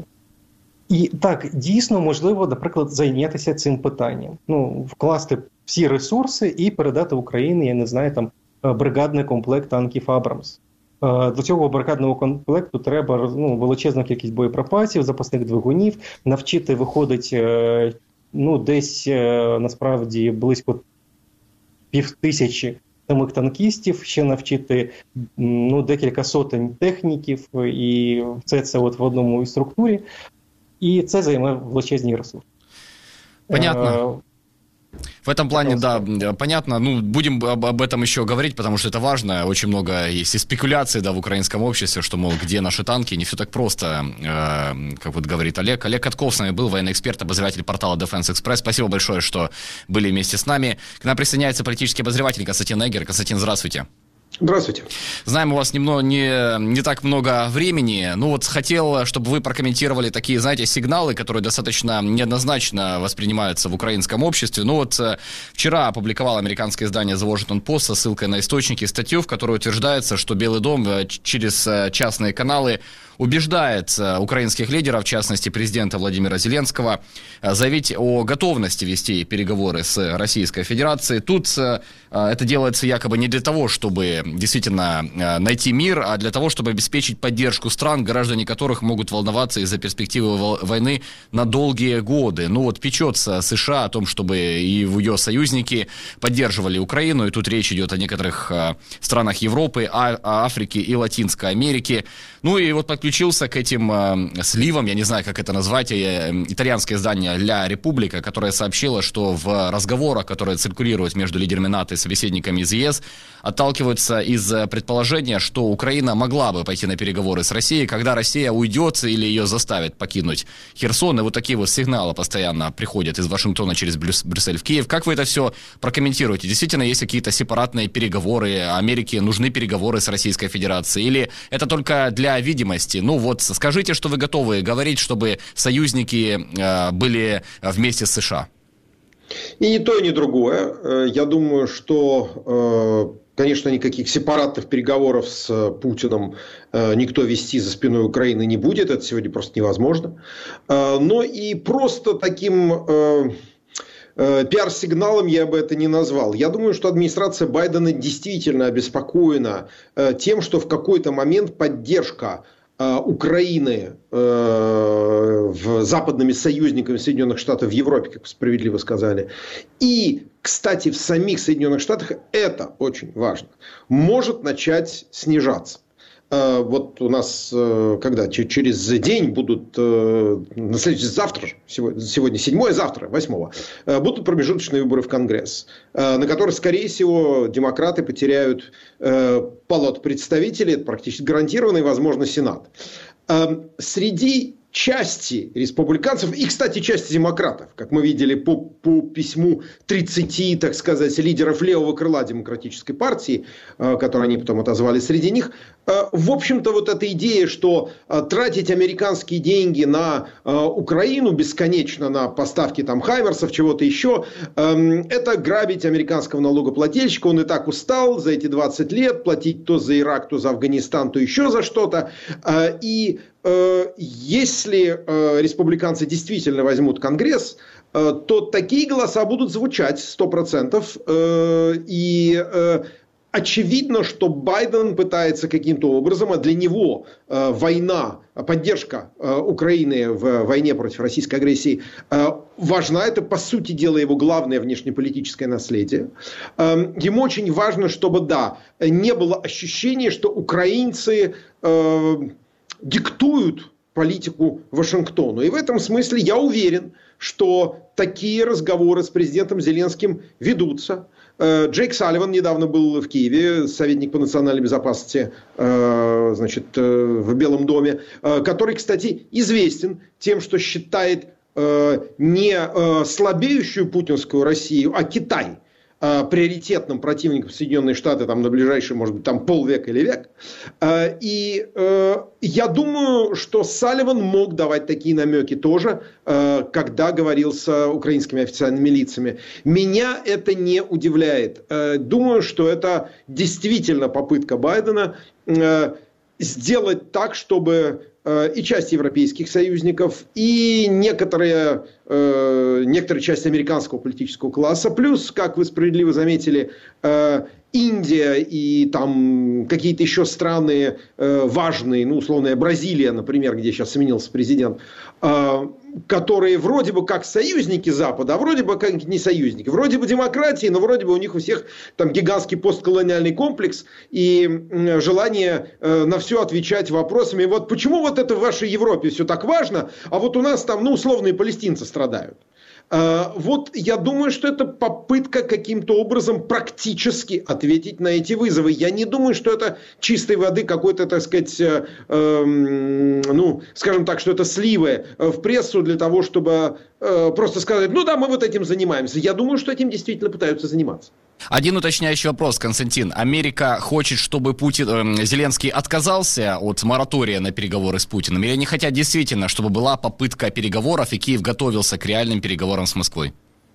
І так, дійсно, можливо, наприклад, зайнятися цим питанням. Ну, вкласти всі ресурси і передати Україні, я не знаю, там, бригадний комплект танків «Абрамс». До цього бригадного комплекту треба, ну, величезна кількість боєприпасів, запасних двигунів, навчити виходить, ну, десь насправді близько півтисячі самих танкістів, ще навчити, ну, декілька сотень техніків, і все це от в одному структурі, і це займе величезні ресурси. Понятно. В этом плане, да, понятно. Ну, будем об, об этом еще говорить, потому что это важно. Очень много есть и спекуляций, да, в украинском обществе, что, мол, где наши танки. Не все так просто, э, как вот говорит Олег. Олег Катков с нами был, военный эксперт, обозреватель портала Defense Express. Спасибо большое, что были вместе с нами. К нам присоединяется политический обозреватель Константин Эггер. Константин, здравствуйте. Здравствуйте. Знаем, у вас немного, не, не так много времени. Ну вот хотел, чтобы вы прокомментировали такие, знаете, сигналы, которые достаточно неоднозначно воспринимаются в украинском обществе. Ну вот вчера опубликовало американское издание The Washington Post со ссылкой на источники статью, в которой утверждается, что Белый дом через частные каналы убеждает украинских лидеров, в частности президента Владимира Зеленского, заявить о готовности вести переговоры с Российской Федерацией. Тут это делается якобы не для того, чтобы действительно найти мир, а для того, чтобы обеспечить поддержку стран, граждане которых могут волноваться из-за перспективы войны на долгие годы. Ну вот печется США о том, чтобы и ее союзники поддерживали Украину, и тут речь идет о некоторых странах Европы, Африки и Латинской Америки. Ну и вот подключился к этим э, сливам, я не знаю, как это назвать, э, итальянское издание «Ля Република», которое сообщило, что в разговорах, которые циркулируют между лидерами НАТО и собеседниками из ЕС, отталкиваются исходится из предположения, что Украина могла бы пойти на переговоры с Россией, когда Россия уйдет или ее заставят покинуть Херсон. И вот такие вот сигналы постоянно приходят из Вашингтона через Брюссель в Киев. Как вы это все прокомментируете? Действительно, есть какие-то сепаратные переговоры? Америке нужны переговоры с Российской Федерацией? Или это только для видимости? Ну вот, скажите, что вы готовы говорить, чтобы союзники э, были вместе с США. И ни то, и ни другое. Я думаю, что, конечно, никаких сепаратных переговоров с Путиным никто вести за спиной Украины не будет. Это сегодня просто невозможно. Но и просто таким пиар-сигналом я бы это не назвал. Я думаю, что администрация Байдена действительно обеспокоена тем, что в какой-то момент поддержка Украины э, в западными союзниками Соединенных Штатов в Европе, как вы справедливо сказали, и, кстати, в самих Соединенных Штатах, это очень важно, может начать снижаться. Э, вот у нас, э, когда через день будут, э, на следующий завтра, сегодня, сегодня седьмое, завтра, восьмого, э, будут промежуточные выборы в Конгресс, э, на которых, скорее всего, демократы потеряют э, палату представителей, это практически гарантированно, и, возможно, Сенат. Э, среди части республиканцев и, кстати, части демократов, как мы видели по, по письму тридцати, так сказать, лидеров левого крыла демократической партии, э, которые они потом отозвали среди них, э, в общем-то, вот эта идея, что э, тратить американские деньги на э, Украину бесконечно, на поставки там хаймерсов, чего-то еще, э, это грабить американского налогоплательщика. Он и так устал за эти двадцать лет платить то за Ирак, то за Афганистан, то еще за что-то. Э, и если э, республиканцы действительно возьмут Конгресс, э, то такие голоса будут звучать сто процентов. Э, и э, очевидно, что Байден пытается каким-то образом, а для него э, война, поддержка э, Украины в войне против российской агрессии э, важна. Это, по сути дела, его главное внешнеполитическое наследие. Э, ему очень важно, чтобы, да, не было ощущения, что украинцы Э, диктуют политику Вашингтону. И в этом смысле я уверен, что такие разговоры с президентом Зеленским ведутся. Джейк Салливан недавно был в Киеве, советник по национальной безопасности, значит, в Белом доме, который, кстати, известен тем, что считает не слабеющую путинскую Россию, а Китай приоритетным противником Соединенные Штаты там, на ближайший, может быть, там полвека или век. И э, я думаю, что Салливан мог давать такие намеки тоже, э, когда говорил с украинскими официальными лицами. Меня это не удивляет. Э, думаю, что это действительно попытка Байдена э, сделать так, чтобы и часть европейских союзников, и некоторые, э, некоторая часть американского политического класса, плюс, как вы справедливо заметили, э, Индия и там какие-то еще страны э, важные, ну, условно, Бразилия, например, где сейчас сменился президент, э, которые вроде бы как союзники Запада, а вроде бы как не союзники. Вроде бы демократии, но вроде бы у них у всех там гигантский постколониальный комплекс и э, желание э, на все отвечать вопросами. Вот почему вот это в вашей Европе все так важно, а вот у нас там, ну, условные палестинцы страдают. Вот я думаю, что это попытка каким-то образом практически ответить на эти вызовы. Я не думаю, что это чистой воды какой-то, так сказать, э, э, ну, скажем так, что это сливы в прессу для того, чтобы э, просто сказать, ну да, мы вот этим занимаемся. Я думаю, что этим действительно пытаются заниматься. Один уточняющий вопрос, Константин. Америка хочет, чтобы Путин, э, Зеленский отказался от моратория на переговоры с Путиным? Или они хотят действительно, чтобы была попытка переговоров, и Киев готовился к реальным переговорам с Москвой?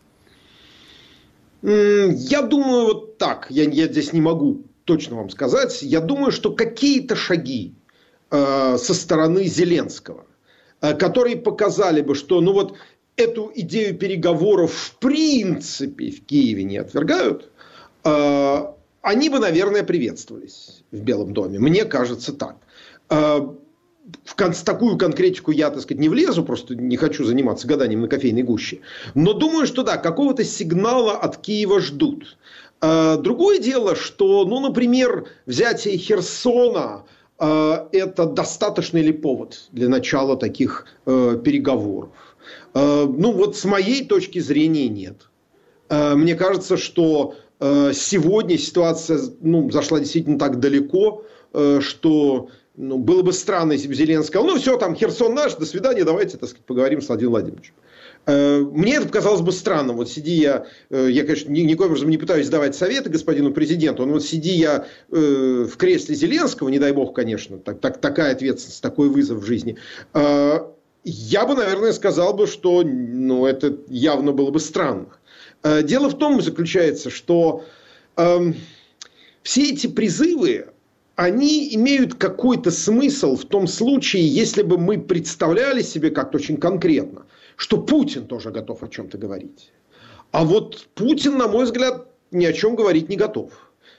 Я думаю, вот так. Я, я здесь не могу точно вам сказать. Я думаю, что какие-то шаги э, со стороны Зеленского, э, которые показали бы, что, ну вот, эту идею переговоров в принципе в Киеве не отвергают, э, они бы, наверное, приветствовались в Белом доме. Мне кажется так. Э, в кон- такую конкретику я, так сказать, не влезу, просто не хочу заниматься гаданием на кофейной гуще. Но думаю, что да, какого-то сигнала от Киева ждут. Э, другое дело, что, ну, например, взятие Херсона э, это достаточный ли повод для начала таких э, переговоров? Ну, вот с моей точки зрения нет. Мне кажется, что Сегодня ситуация ну, зашла действительно так далеко, что ну, было бы странно, если бы Зеленский сказал, ну все, там Херсон наш, до свидания, давайте, так сказать, поговорим с Владимиром Владимировичем. Мне это показалось бы странным. Вот сиди я, я, конечно, ни, никоим образом не пытаюсь давать советы господину президенту, но вот сиди я э, в кресле Зеленского, не дай бог, конечно, так, так, такая ответственность, такой вызов в жизни, э, я бы, наверное, сказал бы, что ну, это явно было бы странно. Э, дело в том заключается, что э, все эти призывы, они имеют какой-то смысл в том случае, если бы мы представляли себе как-то очень конкретно, что Путин тоже готов о чем-то говорить. А вот Путин, на мой взгляд, ни о чем говорить не готов.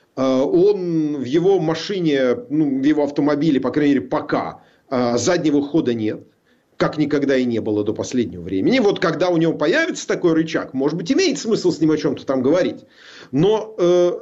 Он в его машине, ну, в его автомобиле, по крайней мере, пока заднего хода нет. Как никогда и не было до последнего времени. Вот когда у него появится такой рычаг, может быть, имеет смысл с ним о чем-то там говорить. Но э,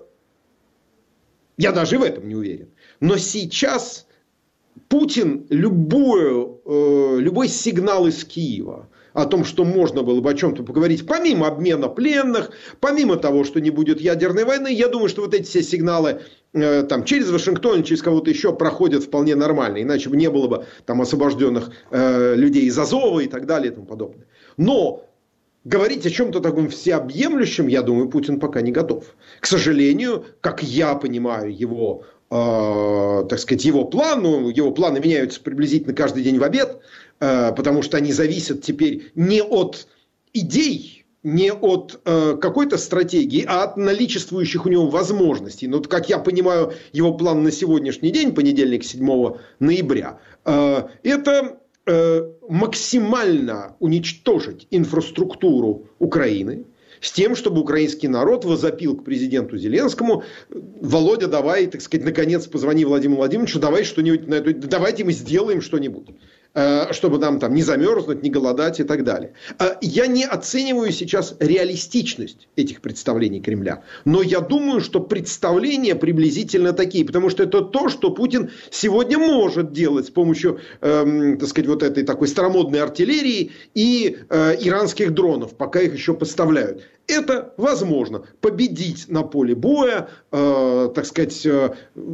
я даже в этом не уверен. Но сейчас Путин любую, э, любой сигнал из Киева о том, что можно было бы о чем-то поговорить, помимо обмена пленных, помимо того, что не будет ядерной войны, я думаю, что вот эти все сигналы э, там, через Вашингтон, через кого-то еще проходят вполне нормально. Иначе бы не было бы там освобожденных э, людей из Азова и так далее и тому подобное. Но говорить о чем-то таком всеобъемлющем, я думаю, Путин пока не готов. К сожалению, как я понимаю его, э, так сказать, его план, ну, его планы меняются приблизительно каждый день в обед, э, потому что они зависят теперь не от идей, не от э, какой-то стратегии, а от наличествующих у него возможностей. Но, как я понимаю, его план на сегодняшний день, понедельник, седьмого ноября, э, это э, максимально уничтожить инфраструктуру Украины, с тем, чтобы украинский народ возопил к президенту Зеленскому: Володя, давай, так сказать, наконец позвони Владимиру Владимировичу, давай что-нибудь на эту, давайте мы сделаем что-нибудь, чтобы нам там не замерзнуть, не голодать и так далее. Я не оцениваю сейчас реалистичность этих представлений Кремля, но я думаю, что представления приблизительно такие, потому что это то, что Путин сегодня может делать с помощью, э, так сказать, вот этой такой старомодной артиллерии и э, иранских дронов, пока их еще поставляют. Это возможно. Победить на поле боя, э, так сказать, э,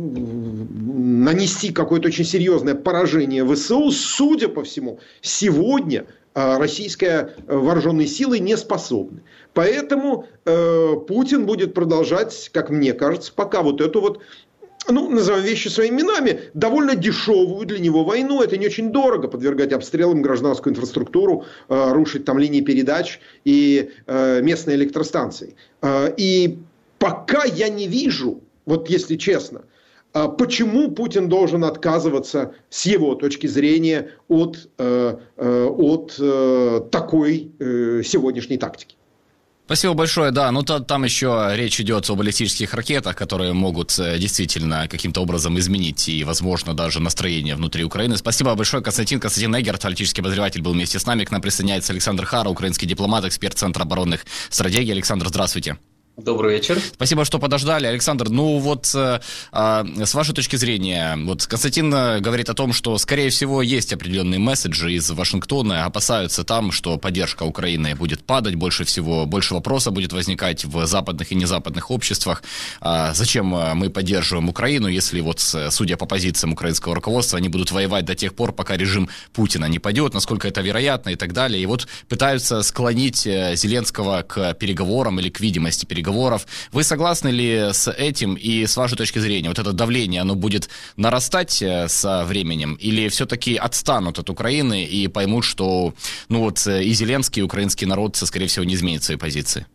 нанести какое-то очень серьезное поражение ВСУ, судя по всему, сегодня э, российские вооруженные силы не способны. Поэтому э, Путин будет продолжать, как мне кажется, пока вот эту вот, ну, назовем вещи своими именами, довольно дешевую для него войну. Это не очень дорого — подвергать обстрелам гражданскую инфраструктуру, э, рушить там линии передач и э, местные электростанции. Э, и пока я не вижу, вот если честно, э, почему Путин должен отказываться, с его точки зрения, от, э, э, от э, такой э, сегодняшней тактики. Спасибо большое, да, ну то, там еще речь идет о баллистических ракетах, которые могут действительно каким-то образом изменить и, возможно, даже настроение внутри Украины. Спасибо большое, Константин. Константин Эггерт, политический обозреватель, был вместе с нами. К нам присоединяется Александр Хара, украинский дипломат, эксперт Центра оборонных стратегий. Александр, здравствуйте. Добрый вечер. Спасибо, что подождали. Александр, ну вот э, с вашей точки зрения, вот Константин говорит о том, что, скорее всего, есть определенные месседжи из Вашингтона, опасаются там, что поддержка Украины будет падать, больше всего, больше вопросов будет возникать в западных и незападных обществах. А зачем мы поддерживаем Украину, если вот, судя по позициям украинского руководства, они будут воевать до тех пор, пока режим Путина не падет, насколько это вероятно и так далее. И вот пытаются склонить Зеленского к переговорам или к видимости переговоров. Вы согласны ли с этим и с вашей точки зрения, вот это давление, оно будет нарастать со временем или все-таки отстанут от Украины и поймут, что ну вот и Зеленский, и украинский народ, скорее всего, не изменит свои позиции?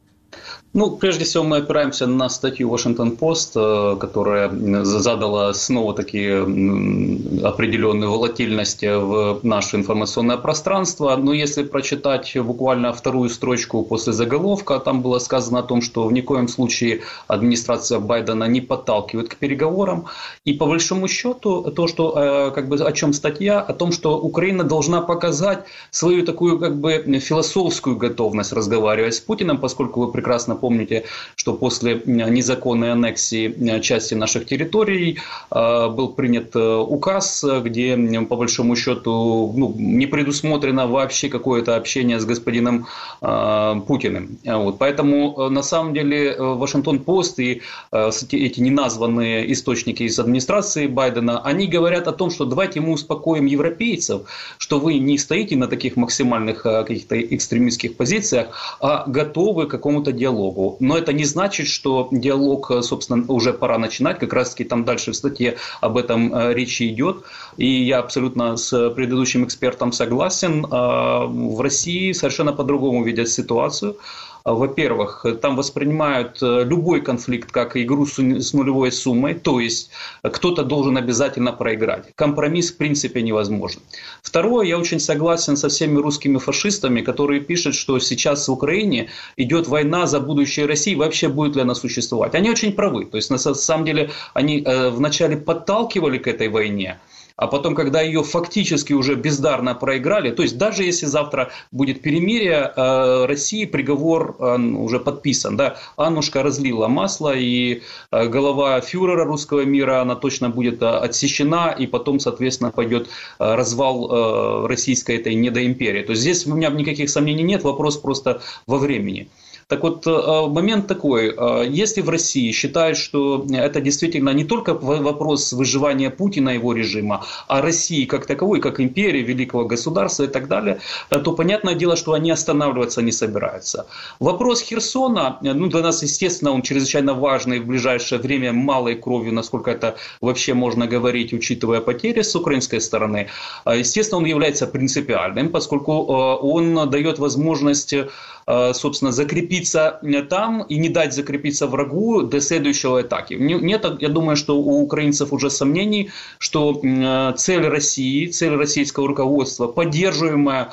Ну, прежде всего, мы опираемся на статью Вашингтон-Пост, которая задала снова-таки определенную волатильность в наше информационное пространство. Но если прочитать буквально вторую строчку после заголовка, там было сказано о том, что в никоем случае администрация Байдена не подталкивает к переговорам. И по большому счету, то, что, как бы, о чем статья, о том, что Украина должна показать свою такую, как бы, философскую готовность разговаривать с Путиным, поскольку вы прекрасно помните, что после незаконной аннексии части наших территорий был принят указ, где, по большому счету, ну, не предусмотрено вообще какое-то общение с господином Путиным. Вот. Поэтому, на самом деле, Вашингтон-Пост и эти неназванные источники из администрации Байдена, они говорят о том, что давайте мы успокоим европейцев, что вы не стоите на таких максимальных каких-то экстремистских позициях, а готовы к какому-то диалогу. Но это не значит, что диалог, собственно, уже пора начинать. Как раз-таки там дальше в статье об этом речь идет. И я абсолютно с предыдущим экспертом согласен. В России совершенно по-другому видят ситуацию. Во-первых, там воспринимают любой конфликт как игру с нулевой суммой, то есть кто-то должен обязательно проиграть. Компромисс в принципе невозможен. Второе, я очень согласен со всеми русскими фашистами, которые пишут, что сейчас в Украине идет война за будущее России, вообще будет ли она существовать. Они очень правы, то есть на самом деле они вначале подталкивали к этой войне, а потом, когда ее фактически уже бездарно проиграли, то есть даже если завтра будет перемирие, России приговор уже подписан. Да? Аннушка разлила масло, и голова фюрера русского мира, она точно будет отсечена, и потом, соответственно, пойдет развал российской этой недоимперии. То есть здесь у меня никаких сомнений нет, вопрос просто во времени. Так вот, момент такой, если в России считают, что это действительно не только вопрос выживания Путина и его режима, а России как таковой, как империи, великого государства и так далее, то понятное дело, что они останавливаться не собираются. Вопрос Херсона, ну, для нас, естественно, он чрезвычайно важный в ближайшее время, малой кровью, насколько это вообще можно говорить, учитывая потери с украинской стороны. Естественно, он является принципиальным, поскольку он дает возможность, собственно, закрепить там и не дать закрепиться врагу до следующего атаки. Нет, я думаю, что у украинцев уже сомнений, что цель России, цель российского руководства, поддерживаемая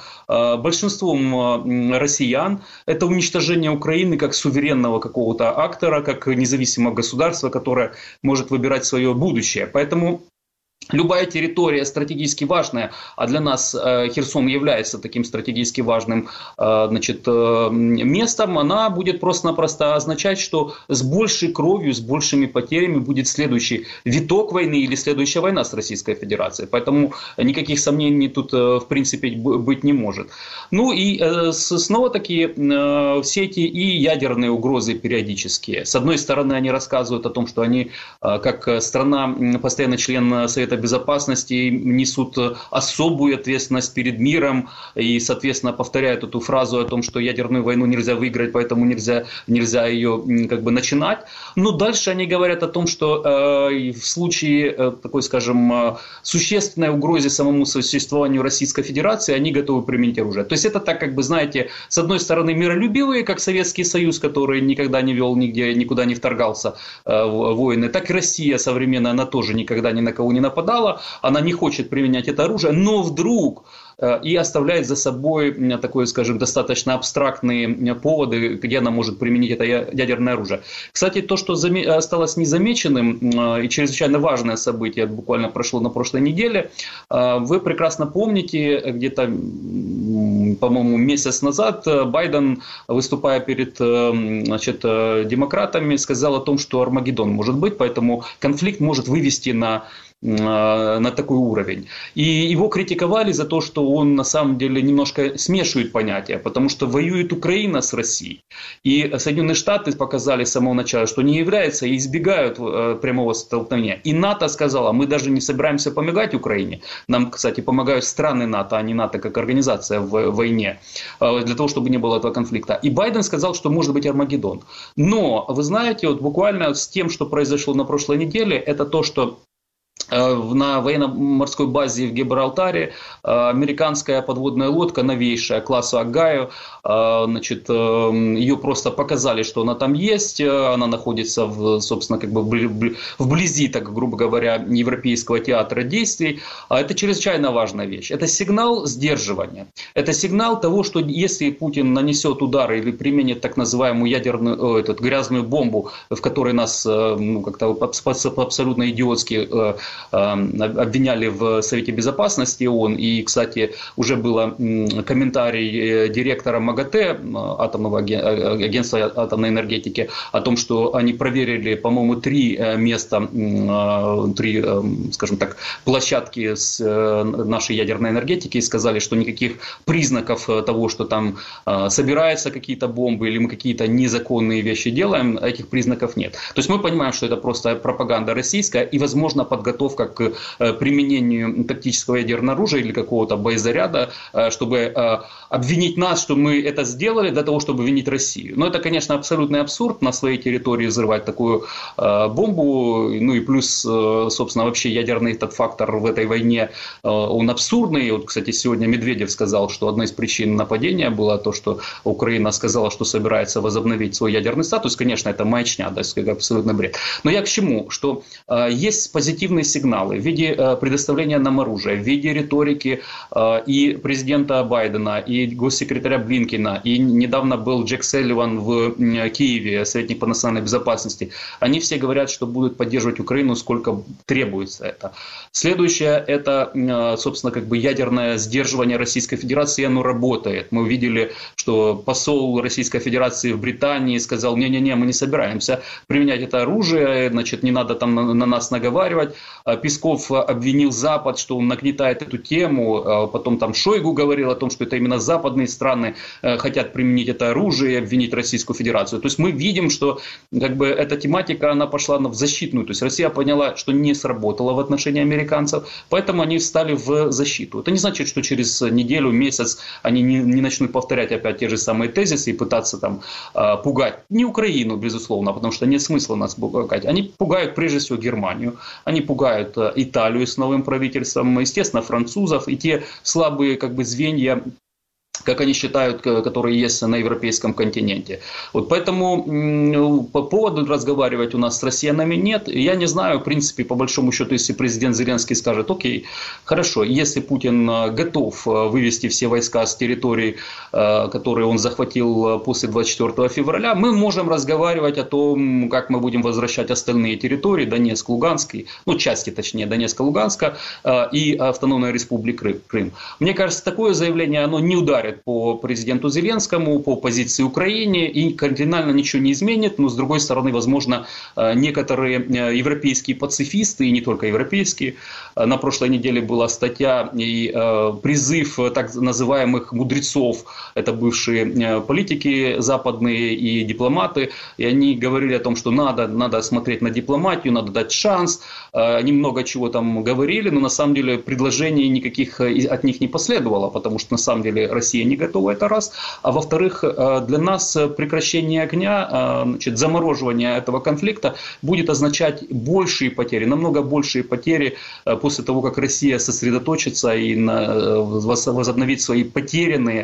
большинством россиян, это уничтожение Украины как суверенного какого-то актора, как независимого государства, которое может выбирать свое будущее. Поэтому любая территория стратегически важная, а для нас Херсон является таким стратегически важным, значит, местом, она будет просто-напросто означать, что с большей кровью, с большими потерями будет следующий виток войны или следующая война с Российской Федерацией. Поэтому никаких сомнений тут в принципе быть не может. Ну и снова-таки все эти и ядерные угрозы периодические. С одной стороны, они рассказывают о том, что они, как страна, постоянно член Совета Безопасности, несут особую ответственность перед миром и, соответственно, повторяют эту фразу о том, что ядерную войну нельзя выиграть, поэтому нельзя, нельзя ее как бы начинать. Но дальше они говорят о том, что э, в случае э, такой, скажем, э, существенной угрозы самому существованию Российской Федерации они готовы применить оружие. То есть это так, как бы, знаете, с одной стороны миролюбивые, как Советский Союз, который никогда не вел нигде, никуда не вторгался э, в войны, так и Россия современная, она тоже никогда ни на кого не нападала. Она не хочет применять это оружие, но вдруг и оставляет за собой такой, скажем, достаточно абстрактные поводы, где она может применить это ядерное оружие. Кстати, то, что осталось незамеченным и чрезвычайно важное событие, буквально прошло на прошлой неделе, вы прекрасно помните, где-то, по-моему, месяц назад Байден, выступая перед, значит, демократами, сказал о том, что Армагеддон может быть, поэтому конфликт может вывести на на такой уровень. И его критиковали за то, что он на самом деле немножко смешивает понятия, потому что воюет Украина с Россией. И Соединенные Штаты показали с самого начала, что не являются и избегают прямого столкновения. И НАТО сказала, мы даже не собираемся помогать Украине. Нам, кстати, помогают страны НАТО, а не НАТО как организация в войне, для того, чтобы не было этого конфликта. И Байден сказал, что может быть Армагеддон. Но, вы знаете, вот буквально с тем, что произошло на прошлой неделе, это то, что на военно-морской базе в Гибралтаре американская подводная лодка новейшая, класса Огайо, значит, ее просто показали, что она там есть, она находится, в, собственно, как бы вблизи, так грубо говоря, европейского театра действий. Это чрезвычайно важная вещь. Это сигнал сдерживания. Это сигнал того, что если Путин нанесет удар или применит так называемую ядерную, этот, грязную бомбу, в которой нас, ну, как-то абсолютно идиотски обвиняли в Совете Безопасности ООН. И, кстати, уже был комментарий директора МАГАТЭ, атомного агентства атомной энергетики, о том, что они проверили, по-моему, три места, три, скажем так, площадки с нашей ядерной энергетики и сказали, что никаких признаков того, что там собираются какие-то бомбы или мы какие-то незаконные вещи делаем, этих признаков нет. То есть мы понимаем, что это просто пропаганда российская и, возможно, подготовка к применению тактического ядерного оружия или какого-то боезаряда, чтобы обвинить нас, что мы это сделали для того, чтобы винить Россию. Но это, конечно, абсолютный абсурд на своей территории взрывать такую бомбу. Ну и плюс, собственно, вообще ядерный этот фактор в этой войне, он абсурдный. Вот, кстати, сегодня Медведев сказал, что одной из причин нападения было то, что Украина сказала, что собирается возобновить свой ядерный статус. Конечно, это маячня, да, это абсолютно бред. Но я к чему? Что э, есть позитивные сигналы в виде э, предоставления нам оружия, в виде риторики э, и президента Байдена, и госсекретаря Блинкена, и недавно был Джек Салливан в э, Киеве, советник по национальной безопасности. Они все говорят, что будут поддерживать Украину, сколько требуется это. Следующее, это, э, собственно, как бы ядерное сдерживание Российской Федерации, оно работает. Мы увидели, что посол Российской Федерации в Британии сказал, не-не-не, мы не собираемся применять это оружие, значит, не надо там на, на нас наговаривать. Песков обвинил Запад, что он нагнетает эту тему, потом там Шойгу говорил о том, что это именно западные страны хотят применить это оружие и обвинить Российскую Федерацию. То есть мы видим, что как бы эта тематика, она пошла в защитную, то есть Россия поняла, что не сработала в отношении американцев, поэтому они встали в защиту. Это не значит, что через неделю, месяц они не, не начнут повторять опять те же самые тезисы и пытаться там пугать не Украину, безусловно, потому что нет смысла нас пугать. Они пугают прежде всего Германию, они пугают Италию с новым правительством, естественно, французов и те слабые как бы звенья, как они считают, которые есть на европейском континенте. Вот поэтому по поводу разговаривать у нас с россиянами нет. Я не знаю, в принципе, по большому счету, если президент Зеленский скажет, окей, хорошо, если Путин готов вывести все войска с территорий, которые он захватил после двадцать четвёртого февраля, мы можем разговаривать о том, как мы будем возвращать остальные территории, Донецк, Луганск, ну, части, точнее, Донецка, Луганска и Автономная Республика Крым. Мне кажется, такое заявление, оно не ударит по президенту Зеленскому, по позиции Украине и кардинально ничего не изменит, но с другой стороны, возможно, некоторые европейские пацифисты, и не только европейские, на прошлой неделе была статья и призыв так называемых мудрецов, это бывшие политики западные и дипломаты, и они говорили о том, что надо, надо смотреть на дипломатию, надо дать шанс, они много чего там говорили, но на самом деле предложений никаких от них не последовало, потому что на самом деле Россия не готова, это раз. А во-вторых, для нас прекращение огня, значит, замораживание этого конфликта будет означать большие потери, намного большие потери после того, как Россия сосредоточится и возобновит свои потерянные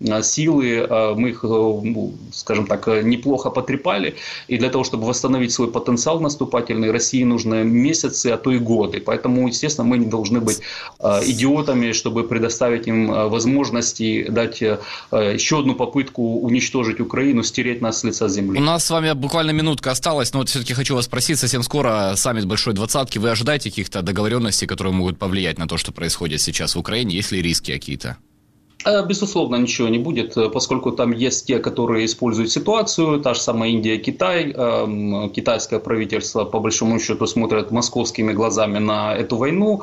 силы. Мы их, скажем так, неплохо потрепали. И для того, чтобы восстановить свой потенциал наступательный, России нужны месяцы, а то и годы. Поэтому, естественно, мы не должны быть идиотами, чтобы предоставить им возможности дать еще одну попытку уничтожить Украину, стереть нас с лица земли. У нас с вами буквально минутка осталась, но вот все-таки хочу вас спросить, совсем скоро саммит Большой Двадцатки, вы ожидаете каких-то договоренностей, которые могут повлиять на то, что происходит сейчас в Украине, есть ли риски какие-то? Безусловно, ничего не будет, поскольку там есть те, которые используют ситуацию, та же самая Индия, Китай. Китайское правительство, по большому счету, смотрит московскими глазами на эту войну.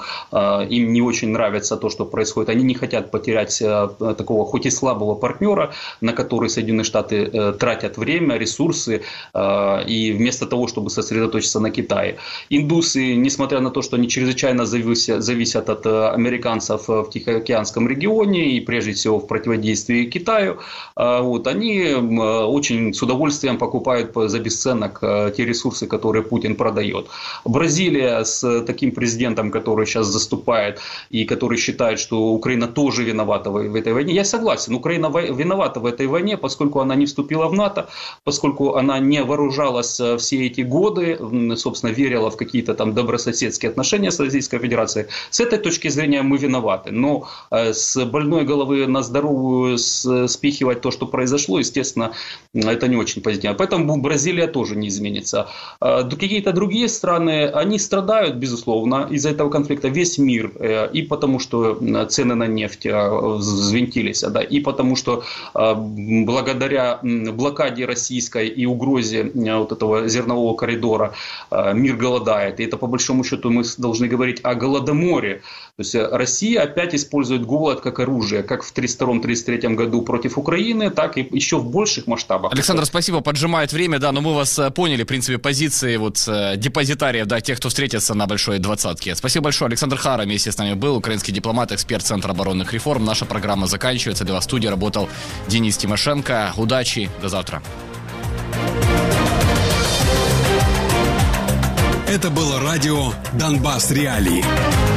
Им не очень нравится то, что происходит. Они не хотят потерять такого, хоть и слабого партнера, на который Соединенные Штаты тратят время, ресурсы, и вместо того, чтобы сосредоточиться на Китае. Индусы, несмотря на то, что они чрезвычайно зависят, зависят от американцев в Тихоокеанском регионе, и прежде всего в противодействии Китаю, вот, они очень с удовольствием покупают за бесценок те ресурсы, которые Путин продает. Бразилия с таким президентом, который сейчас заступает и который считает, что Украина тоже виновата в этой войне. Я согласен, Украина виновата в этой войне, поскольку она не вступила в НАТО, поскольку она не вооружалась все эти годы, собственно, верила в какие-то там добрососедские отношения с Российской Федерацией. С этой точки зрения мы виноваты. Но с больной головы головы на здоровую спихивать то, что произошло, естественно, это не очень позитивно. Поэтому Бразилия тоже не изменится. Какие-то другие страны, они страдают, безусловно, из-за этого конфликта. Весь мир, и потому что цены на нефть взвинтились, да, и потому что благодаря блокаде российской и угрозе вот этого зернового коридора мир голодает. И это, по большому счету, мы должны говорить о голодоморе. То есть Россия опять использует голод как оружие, как в тысяча девятьсот тридцать третьем году против Украины, так и еще в больших масштабах. Александр, спасибо, поджимает время, да, но мы вас поняли, в принципе, позиции вот депозитариев, да, тех, кто встретится на большой двадцатке. Спасибо большое. Александр Хара вместе с нами был, украинский дипломат, эксперт Центра оборонных реформ. Наша программа заканчивается. Для вас в студии работал Денис Тимошенко. Удачи, до завтра. Это было радио «Донбасс Реалии».